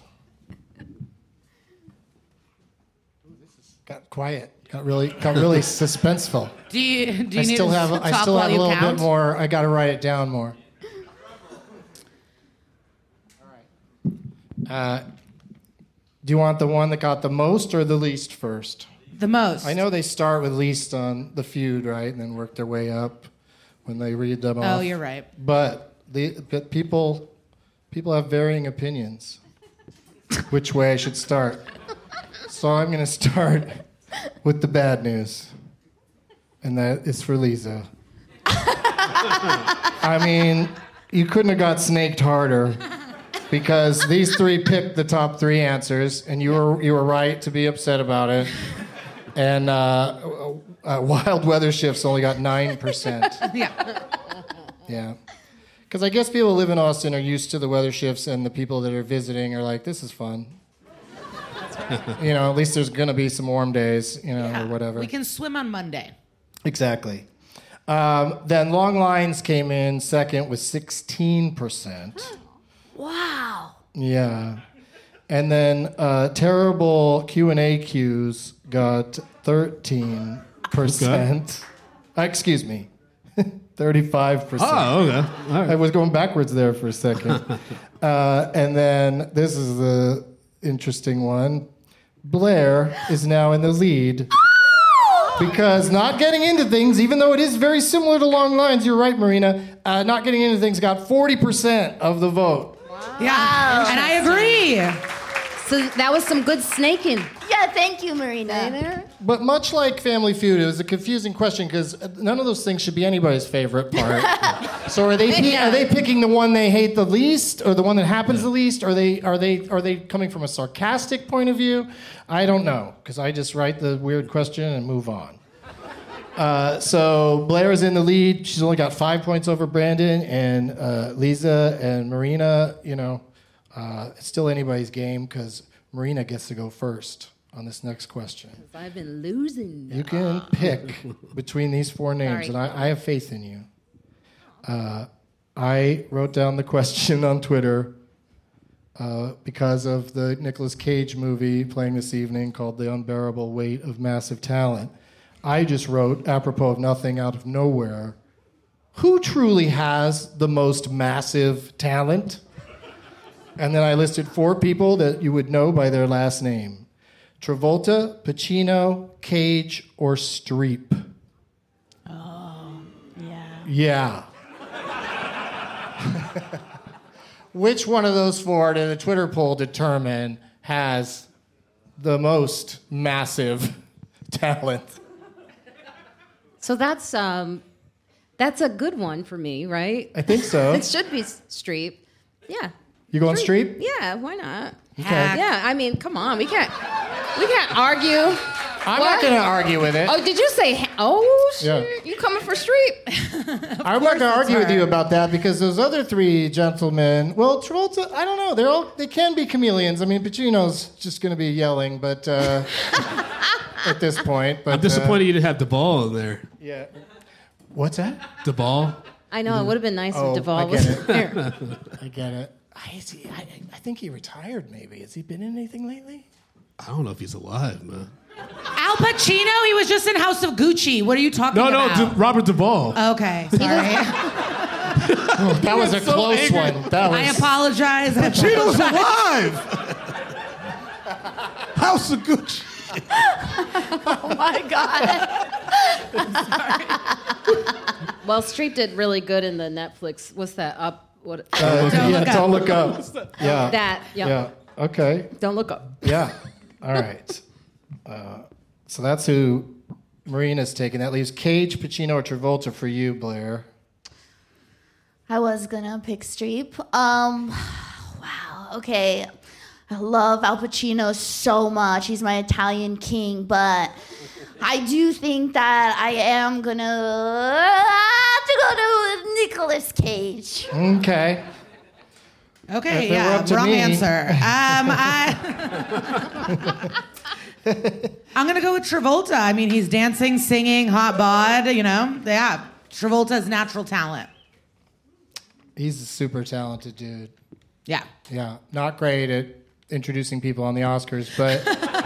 Got quiet. Got really suspenseful. Do you I need still to have talk I still while have a you little count? bit more. I got to write it down more. All right. Do you want the one that got the most or the least first? The most. I know they start with least on the feud, right, and then work their way up when they read them off. Oh, you're right. But people have varying opinions which way I should start. So I'm going to start with the bad news, and that is for Lisa. I mean, you couldn't have got snaked harder because these 3 picked the top 3 answers, and you were right to be upset about it. And wild weather shifts only got 9%. Yeah. Yeah. Because I guess people who live in Austin are used to the weather shifts, and the people that are visiting are like, this is fun. At least there's going to be some warm days, or whatever. We can swim on Monday. Exactly. Then long lines came in second with 16%. Wow. Yeah. And then terrible Q&A queues got 13%. Excuse me. 35%. Oh, okay. All right. I was going backwards there for a second. And then this is the interesting one. Blair is now in the lead. Because not getting into things, even though it is very similar to long lines, you're right, Marina, not getting into things got 40% of the vote. Wow. Yeah, and I agree. So that was some good snaking. Yeah, thank you, Marina. But much like Family Feud, it was a confusing question because none of those things should be anybody's favorite part. So are they picking the one they hate the least, or the one that happens the least? Are they coming from a sarcastic point of view? I don't know because I just write the weird question and move on. So Blair is in the lead. She's only got 5 points over Brandon, and Lisa and Marina. It's still anybody's game because Marina gets to go first on this next question. I've been losing. You can pick between these four names, and I have faith in you. I wrote down the question on Twitter because of the Nicolas Cage movie playing this evening called The Unbearable Weight of Massive Talent. I just wrote, apropos of nothing, out of nowhere, who truly has the most massive talent? And then I listed 4 people that you would know by their last name. Travolta, Pacino, Cage, or Streep. Oh, yeah. Yeah. Which one of those 4 did a Twitter poll determine has the most massive talent? So that's a good one for me, right? I think so. It should be Streep. Yeah. You going Streep? Yeah, why not? Okay. Yeah, I mean, come on, we can't argue. I'm not going to argue with it. Oh, did you say? Shit! Yeah. You coming for Streep? I'm not going to argue with you about that because those other 3 gentlemen. Well, Travolta, I don't know. They can be chameleons. I mean, Pacino's just going to be yelling, but at this point. But I'm disappointed you didn't have Duvall in there. Yeah. What's that? Duvall. I know it would have been nice if Duvall I was get it. there. I get it. I think he retired. Maybe has he been in anything lately? I don't know if he's alive, man. Al Pacino? He was just in House of Gucci. What are you talking about? No, Robert Duvall. Okay, sorry. That was a close one. I apologize. Pacino's alive. House of Gucci. Oh my God. Well, Streep did really good in the Netflix. What's that? What? Don't look up. Yeah. That. Yep. Yeah. Okay. Don't look up. Yeah. All right. So that's who Marina's taking. That leaves Cage, Pacino, or Travolta for you, Blair. I was gonna pick Streep. Wow. Okay. I love Al Pacino so much. He's my Italian king, but I do think that I am gonna have to go to Nicolas Cage. Okay. Okay, yeah, wrong answer. I'm gonna go with Travolta. I mean, he's dancing, singing, hot bod. Yeah, Travolta's natural talent. He's a super talented dude. Yeah. Yeah. Not great at introducing people on the Oscars, but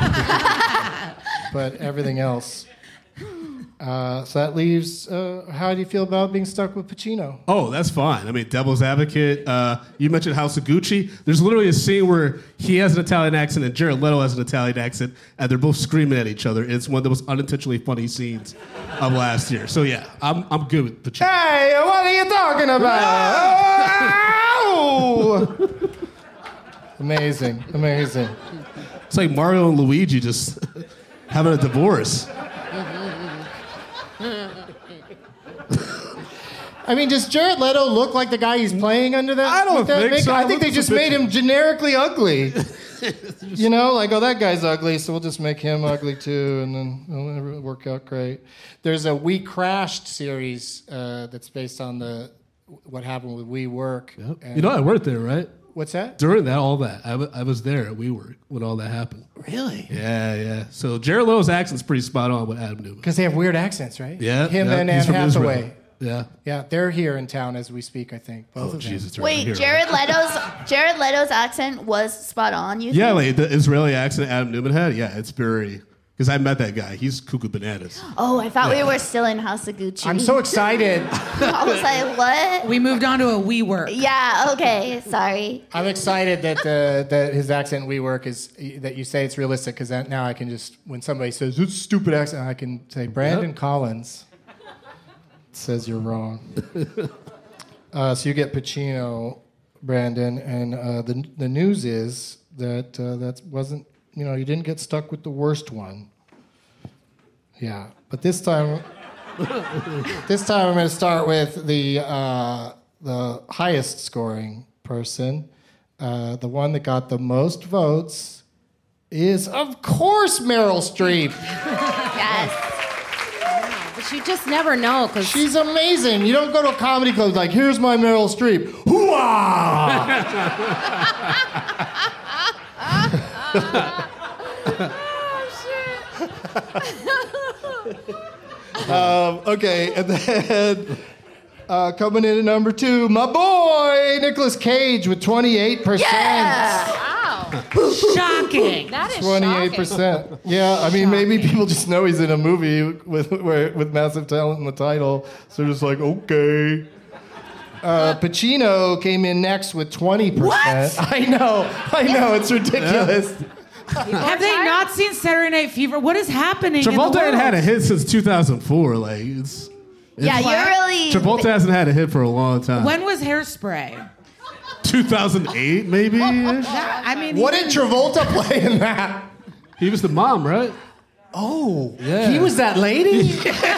but everything else. So that leaves, how do you feel about being stuck with Pacino? Oh, that's fine. I mean, Devil's Advocate. You mentioned House of Gucci. There's literally a scene where he has an Italian accent and Jared Leto has an Italian accent, and they're both screaming at each other. It's one of the most unintentionally funny scenes of last year. So yeah, I'm good with Pacino. Hey, what are you talking about? Oh! Amazing. It's like Mario and Luigi just having a divorce. I mean, does Jared Leto look like the guy he's playing under that? I don't think so. I think they just made him generically ugly. That guy's ugly, so we'll just make him ugly too, and then it'll work out great. There's a We Crashed series that's based on what happened with WeWork. Yep. I worked there, right? What's that? During all that, I was there at WeWork when all that happened. Really? Yeah. So Jared Leto's accent's pretty spot on with Adam Newman. Because they have weird accents, right? Yeah. Him and he's Anne from Hathaway. Israel. Yeah. Yeah, they're here in town as we speak, I think. Both of Jesus. them. Wait, Jared Leto's accent was spot on. You Yeah, think? like the Israeli accent Adam Newman had. Yeah, it's very. Because I met that guy. He's cuckoo bananas. Oh, I thought we were still in House of Gucci. I'm so excited. I was like, what? We moved on to a WeWork. Yeah. Okay. Sorry. I'm excited that his accent WeWork is that you say it's realistic because now I can just when somebody says it's a stupid accent I can say Brandon Collins says you're wrong. So you get Pacino, Brandon, and the news is that that wasn't you didn't get stuck with the worst one. Yeah, but this time I'm going to start with the highest scoring person. The one that got the most votes is, of course, Meryl Streep. Yes. But you just never know because She's amazing. You don't go to a comedy club like, here's my Meryl Streep. Hoo-ah! Okay, and then coming in at number 2, my boy Nicolas Cage with 28%. Yeah. wow, Shocking. that is 28%. Yeah, I mean, maybe people just know he's in a movie with massive talent in the title, so they're just like, okay. Pacino came in next with 20%. What? I know, it's ridiculous. Yeah. Have they not seen Saturday Night Fever? What is happening? Travolta ain't ain't had a hit since 2004. Like it's Yeah, you're really. Travolta hasn't had a hit for a long time. When was Hairspray? 2008, maybe. I mean, What did Travolta play in that? He was the mom, right? Oh, Yeah. he was that lady?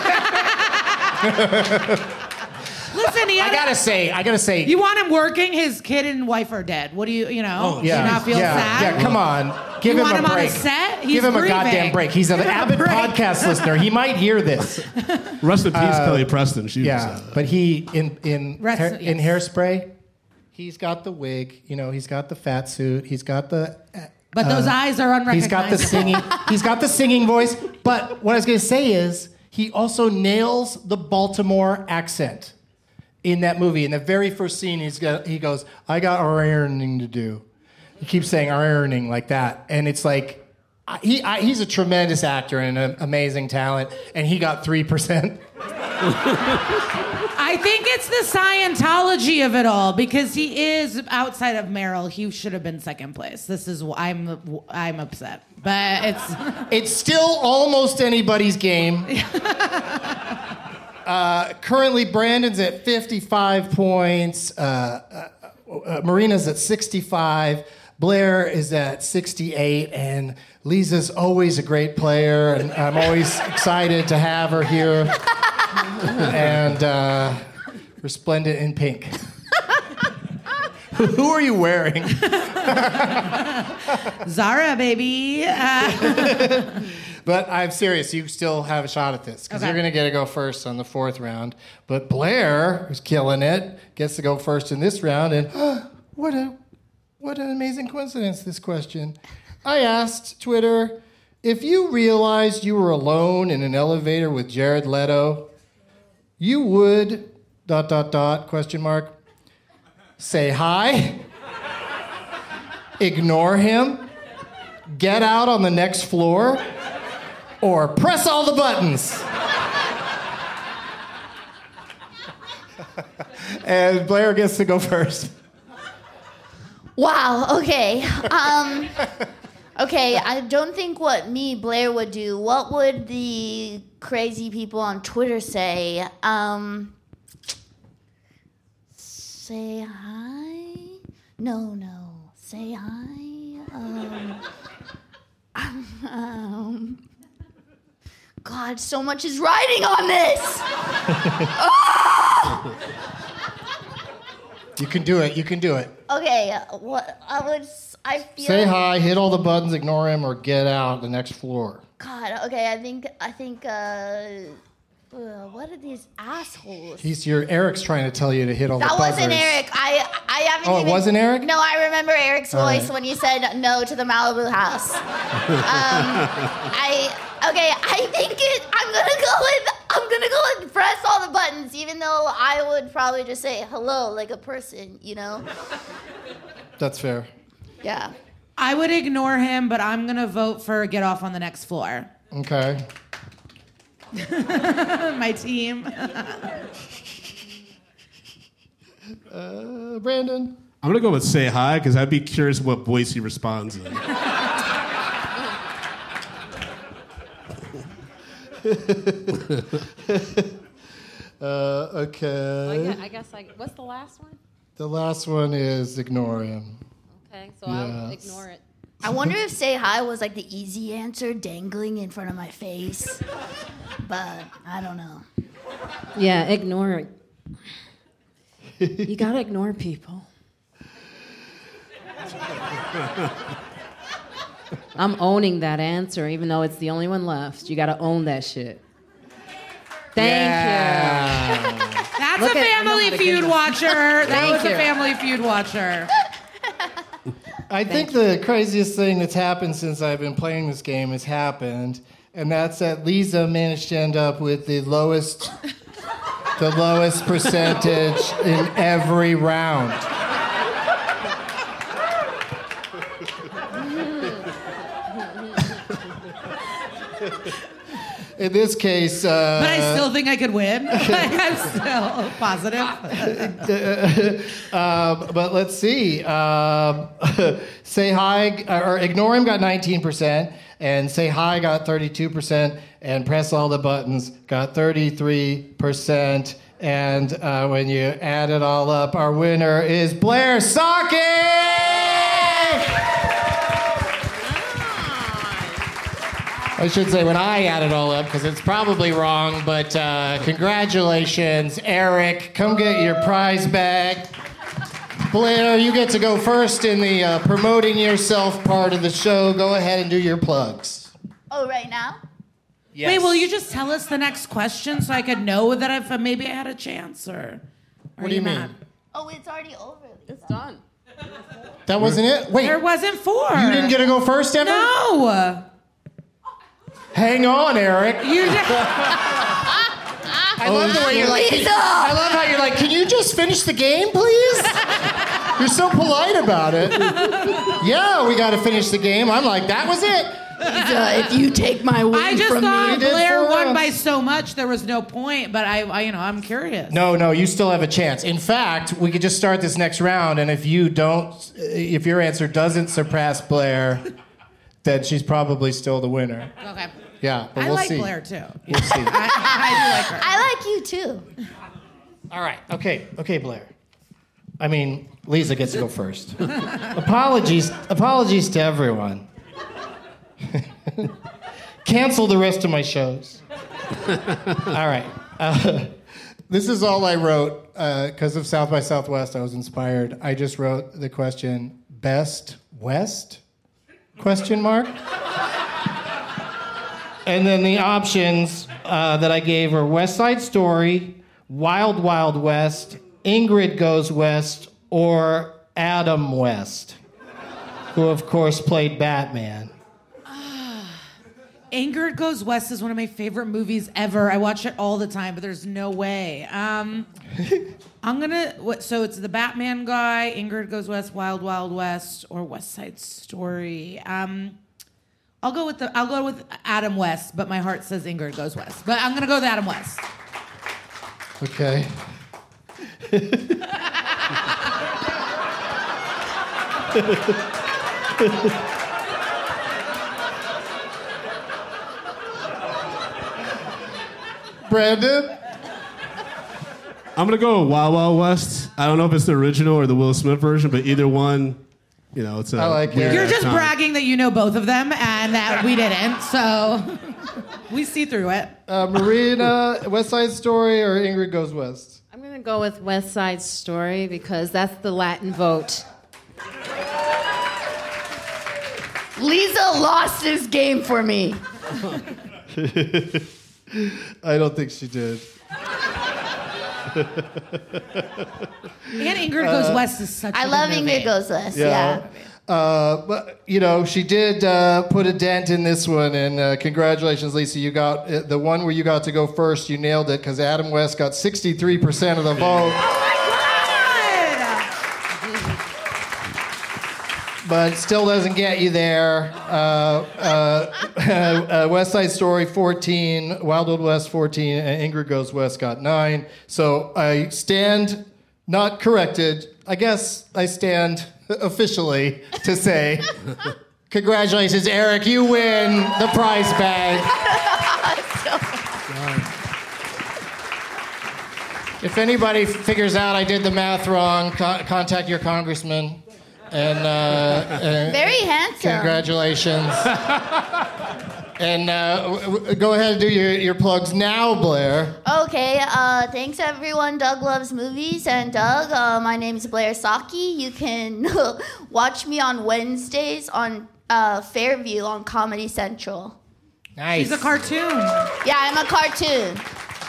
Listen, I gotta say. You want him working? His kid and wife are dead. What do you, Yeah, do you not feel sad? Yeah, come on. Give You him want a him on break. a set? He's Give him grieving. a goddamn break. He's an Give him a avid break. podcast listener. He might hear this. Rest in peace, Kelly Preston. She Yeah, was. but he in yes. Hairspray, he's got the wig. He's got the fat suit. He's got the. But those eyes are unrecognizable. He's got the singing. He's got the singing voice. But what I was going to say is he also nails the Baltimore accent in that movie. In the very first scene, he goes, "I got ironing to do." He keeps saying ironing like that, and it's like he's a tremendous actor and an amazing talent, and he got 3%. I think it's the Scientology of it all because he is outside of Meryl. He should have been second place. This is I'm upset, but it's still almost anybody's game. Currently, Brandon's at 55 points. Marina's at 65. Blair is at 68, and Lisa's always a great player, and I'm always excited to have her here. And resplendent in pink. Who are you wearing? Zara, baby. But I'm serious. You still have a shot at this because you're going to get to go first on the 4th round. But Blair, who's killing it, gets to go first in this round. And what an amazing coincidence, this question. I asked Twitter, if you realized you were alone in an elevator with Jared Leto, you would, ... say hi, ignore him, get out on the next floor, or press all the buttons. And Blair gets to go first. Wow. Okay. Okay. I don't think what Blair would do. What would the crazy people on Twitter say? Say hi? No. Say hi. God, so much is riding on this. Oh! You can do it. Okay, what I feel. Say hi, hit all the buttons, ignore him, or get out the next floor. God, okay, I think What are these assholes? Eric's trying to tell you to hit all the buzzers. That wasn't Eric. I haven't even... it wasn't Eric? No, I remember Eric's voice right. when you said no to the Malibu house. I think I'm gonna go and press all the buttons, even though I would probably just say hello like a person, you know? That's fair. Yeah. I would ignore him, but I'm gonna vote for get off on the next floor. Okay. My team. Brandon? I'm going to go with say hi, because I'd be curious what voice he responds in. Okay. I guess what's the last one? The last one is ignore him. Okay, so I'll ignore it. I wonder if say hi was like the easy answer dangling in front of my face. But I don't know. Yeah, ignore it. You gotta ignore people. I'm owning that answer, even though it's the only one left. You gotta own that shit. Thank you. That's a Family Feud watcher. That was a Family Feud watcher. I think the craziest thing that's happened since I've been playing this game has happened, and that's that Lisa managed to end up with the lowest percentage in every round. In this case... but I still think I could win. I'm still positive. But let's see. Say hi, or ignore him got 19%, and say hi got 32%, and press all the buttons got 33%. And when you add it all up, our winner is Blair Saki! I should say when I add it all up, because it's probably wrong, but congratulations, Eric. Come get your prize bag. Blair, you get to go first in the promoting yourself part of the show. Go ahead and do your plugs. Oh, right now? Yes. Wait, will you just tell us the next question so I could know that if maybe I had a chance, or what do you mean? mad? Oh, it's already over. It's done. That wasn't it? Wait. There wasn't 4. You didn't get to go first, Evan? No. Hang on, Eric. I love the way you're like. I love how you're like. Can you just finish the game, please? You're so polite about it. Yeah, we got to finish the game. I'm like, that was it. If you take my win I just from thought me, Blair won by so much there was no point, but I'm curious. No, you still have a chance. In fact, we could just start this next round, and if your answer doesn't surpass Blair, then she's probably still the winner. Okay. Yeah, but I we'll like see. Blair too. We'll see. I do like her. I like you too. All right. Okay, Blair. I mean, Lisa gets to go first. Apologies to everyone. Cancel the rest of my shows. All right. This is all I wrote because of South by Southwest. I was inspired. I just wrote the question, Best West? ? And then the options that I gave are West Side Story, Wild Wild West, Ingrid Goes West, or Adam West, who of course played Batman. Ingrid Goes West is one of my favorite movies ever. I watch it all the time, but there's no way. So it's the Batman guy, Ingrid Goes West, Wild Wild West, or West Side Story. I'll go with Adam West, but my heart says Ingrid Goes West. But I'm gonna go with Adam West. Okay. Brandon? I'm going to go Wild Wild West. I don't know if it's the original or the Will Smith version, but either one, it's a... I like it. You're just bragging that you know both of them and that we didn't, so we see through it. Marina, West Side Story, or Ingrid Goes West? I'm going to go with West Side Story because that's the Latin vote. Lisa lost this game for me. I don't think she did. And Ingrid Goes West is such a I love good movie. Ingrid Goes West. Yeah. But, she did put a dent in this one, and congratulations, Lisa. You got the one where you got to go first. You nailed it because Adam West got 63% of the vote. But it still doesn't get you there. West Side Story 14, Wild Wild West 14, and Ingrid Goes West got 9. So I stand not corrected. I guess I stand officially to say, congratulations, Eric. You win the prize bag. If anybody figures out I did the math wrong, contact your congressman. And very handsome. Congratulations. And go ahead and do your plugs now, Blair. Okay, thanks everyone. Doug Loves Movies. And Doug, my name is Blair Saki. You can watch me on Wednesdays on Fairview on Comedy Central. Nice. She's a cartoon. Yeah, I'm a cartoon.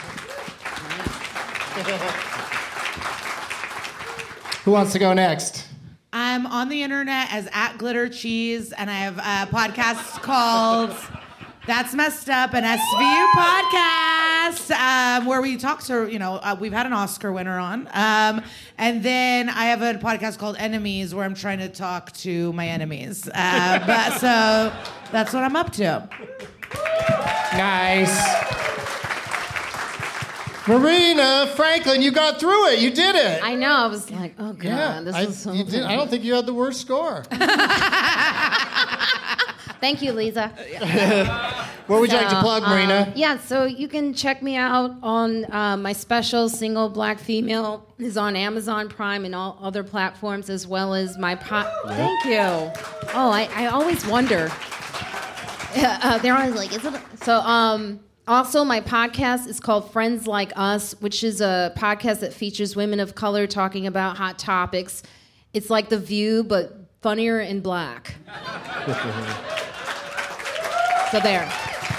Who wants to go next? I'm on the internet as @GlitterCheese, and I have a podcast called That's Messed Up, an SVU podcast, where we talk to, we've had an Oscar winner on. And then I have a podcast called Enemies, where I'm trying to talk to my enemies. So that's what I'm up to. Nice. Marina Franklin, you got through it. You did it. I know. I was like, oh, God. This is so I don't think you had the worst score. Thank you, Lisa. What would you like to plug, Marina? Yeah, so you can check me out on my special, Single Black Female, is on Amazon Prime and all other platforms, as well as my Thank you. Oh, I always wonder. They're always like, is it? So, also, my podcast is called Friends Like Us, which is a podcast that features women of color talking about hot topics. It's like The View, but funnier and black. So there.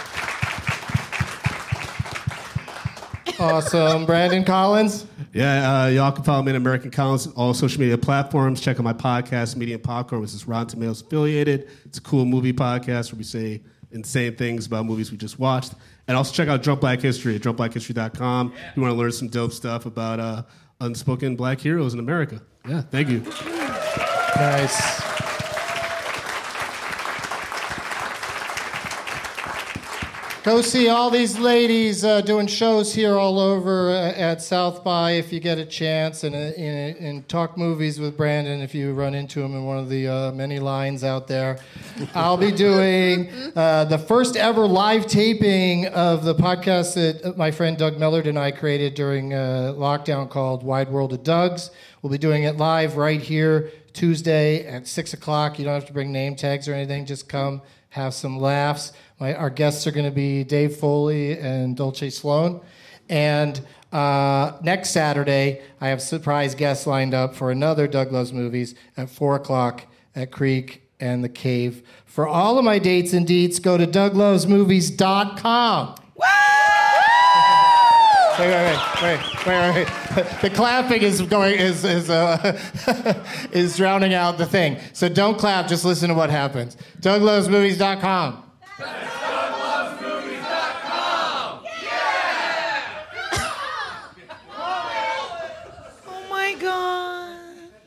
Awesome. Brandon Collins? Yeah, y'all can follow me at American Collins on all social media platforms. Check out my podcast, Medium Popcorn, which is Rotten Tomatoes affiliated. It's a cool movie podcast where we say insane things about movies we just watched. And also check out Drunk Black History at drunkblackhistory.com. If you want to learn some dope stuff about unspoken black heroes in America. Yeah, thank you. Nice. Go see all these ladies doing shows here all over at South by if you get a chance, and talk movies with Brandon if you run into him in one of the many lines out there. I'll be doing the first ever live taping of the podcast that my friend Doug Mellard and I created during lockdown called Wide World of Doug's. We'll be doing it live right here Tuesday at 6 o'clock. You don't have to bring name tags or anything. Just come, have some laughs. Our guests are going to be Dave Foley and Dolce Sloan. And next Saturday, I have surprise guests lined up for another Doug Loves Movies at 4 o'clock at Creek and the Cave. For all of my dates and deets, go to douglovesmovies.com. Wait. The clapping is is drowning out the thing. So don't clap, just listen to what happens. douglovesmovies.com. douglovesmovies.com. Yeah! Oh my God.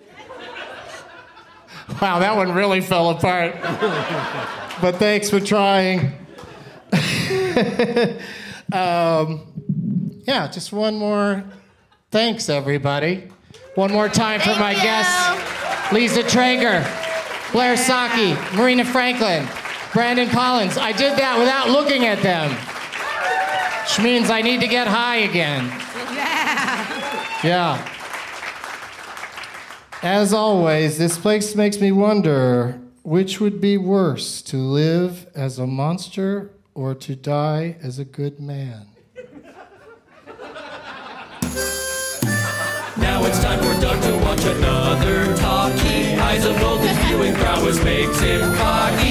Wow, that one really fell apart. But thanks for trying. Yeah, just one more. Thanks, everybody. One more time for my guests. Lisa Traeger, Blair Saki, Marina Franklin, Brandon Collins. I did that without looking at them. Which means I need to get high again. Yeah. As always, this place makes me wonder, which would be worse, to live as a monster or to die as a good man? Now it's time for Doug to watch another talkie. Eyes of gold, his viewing prowess makes him cocky.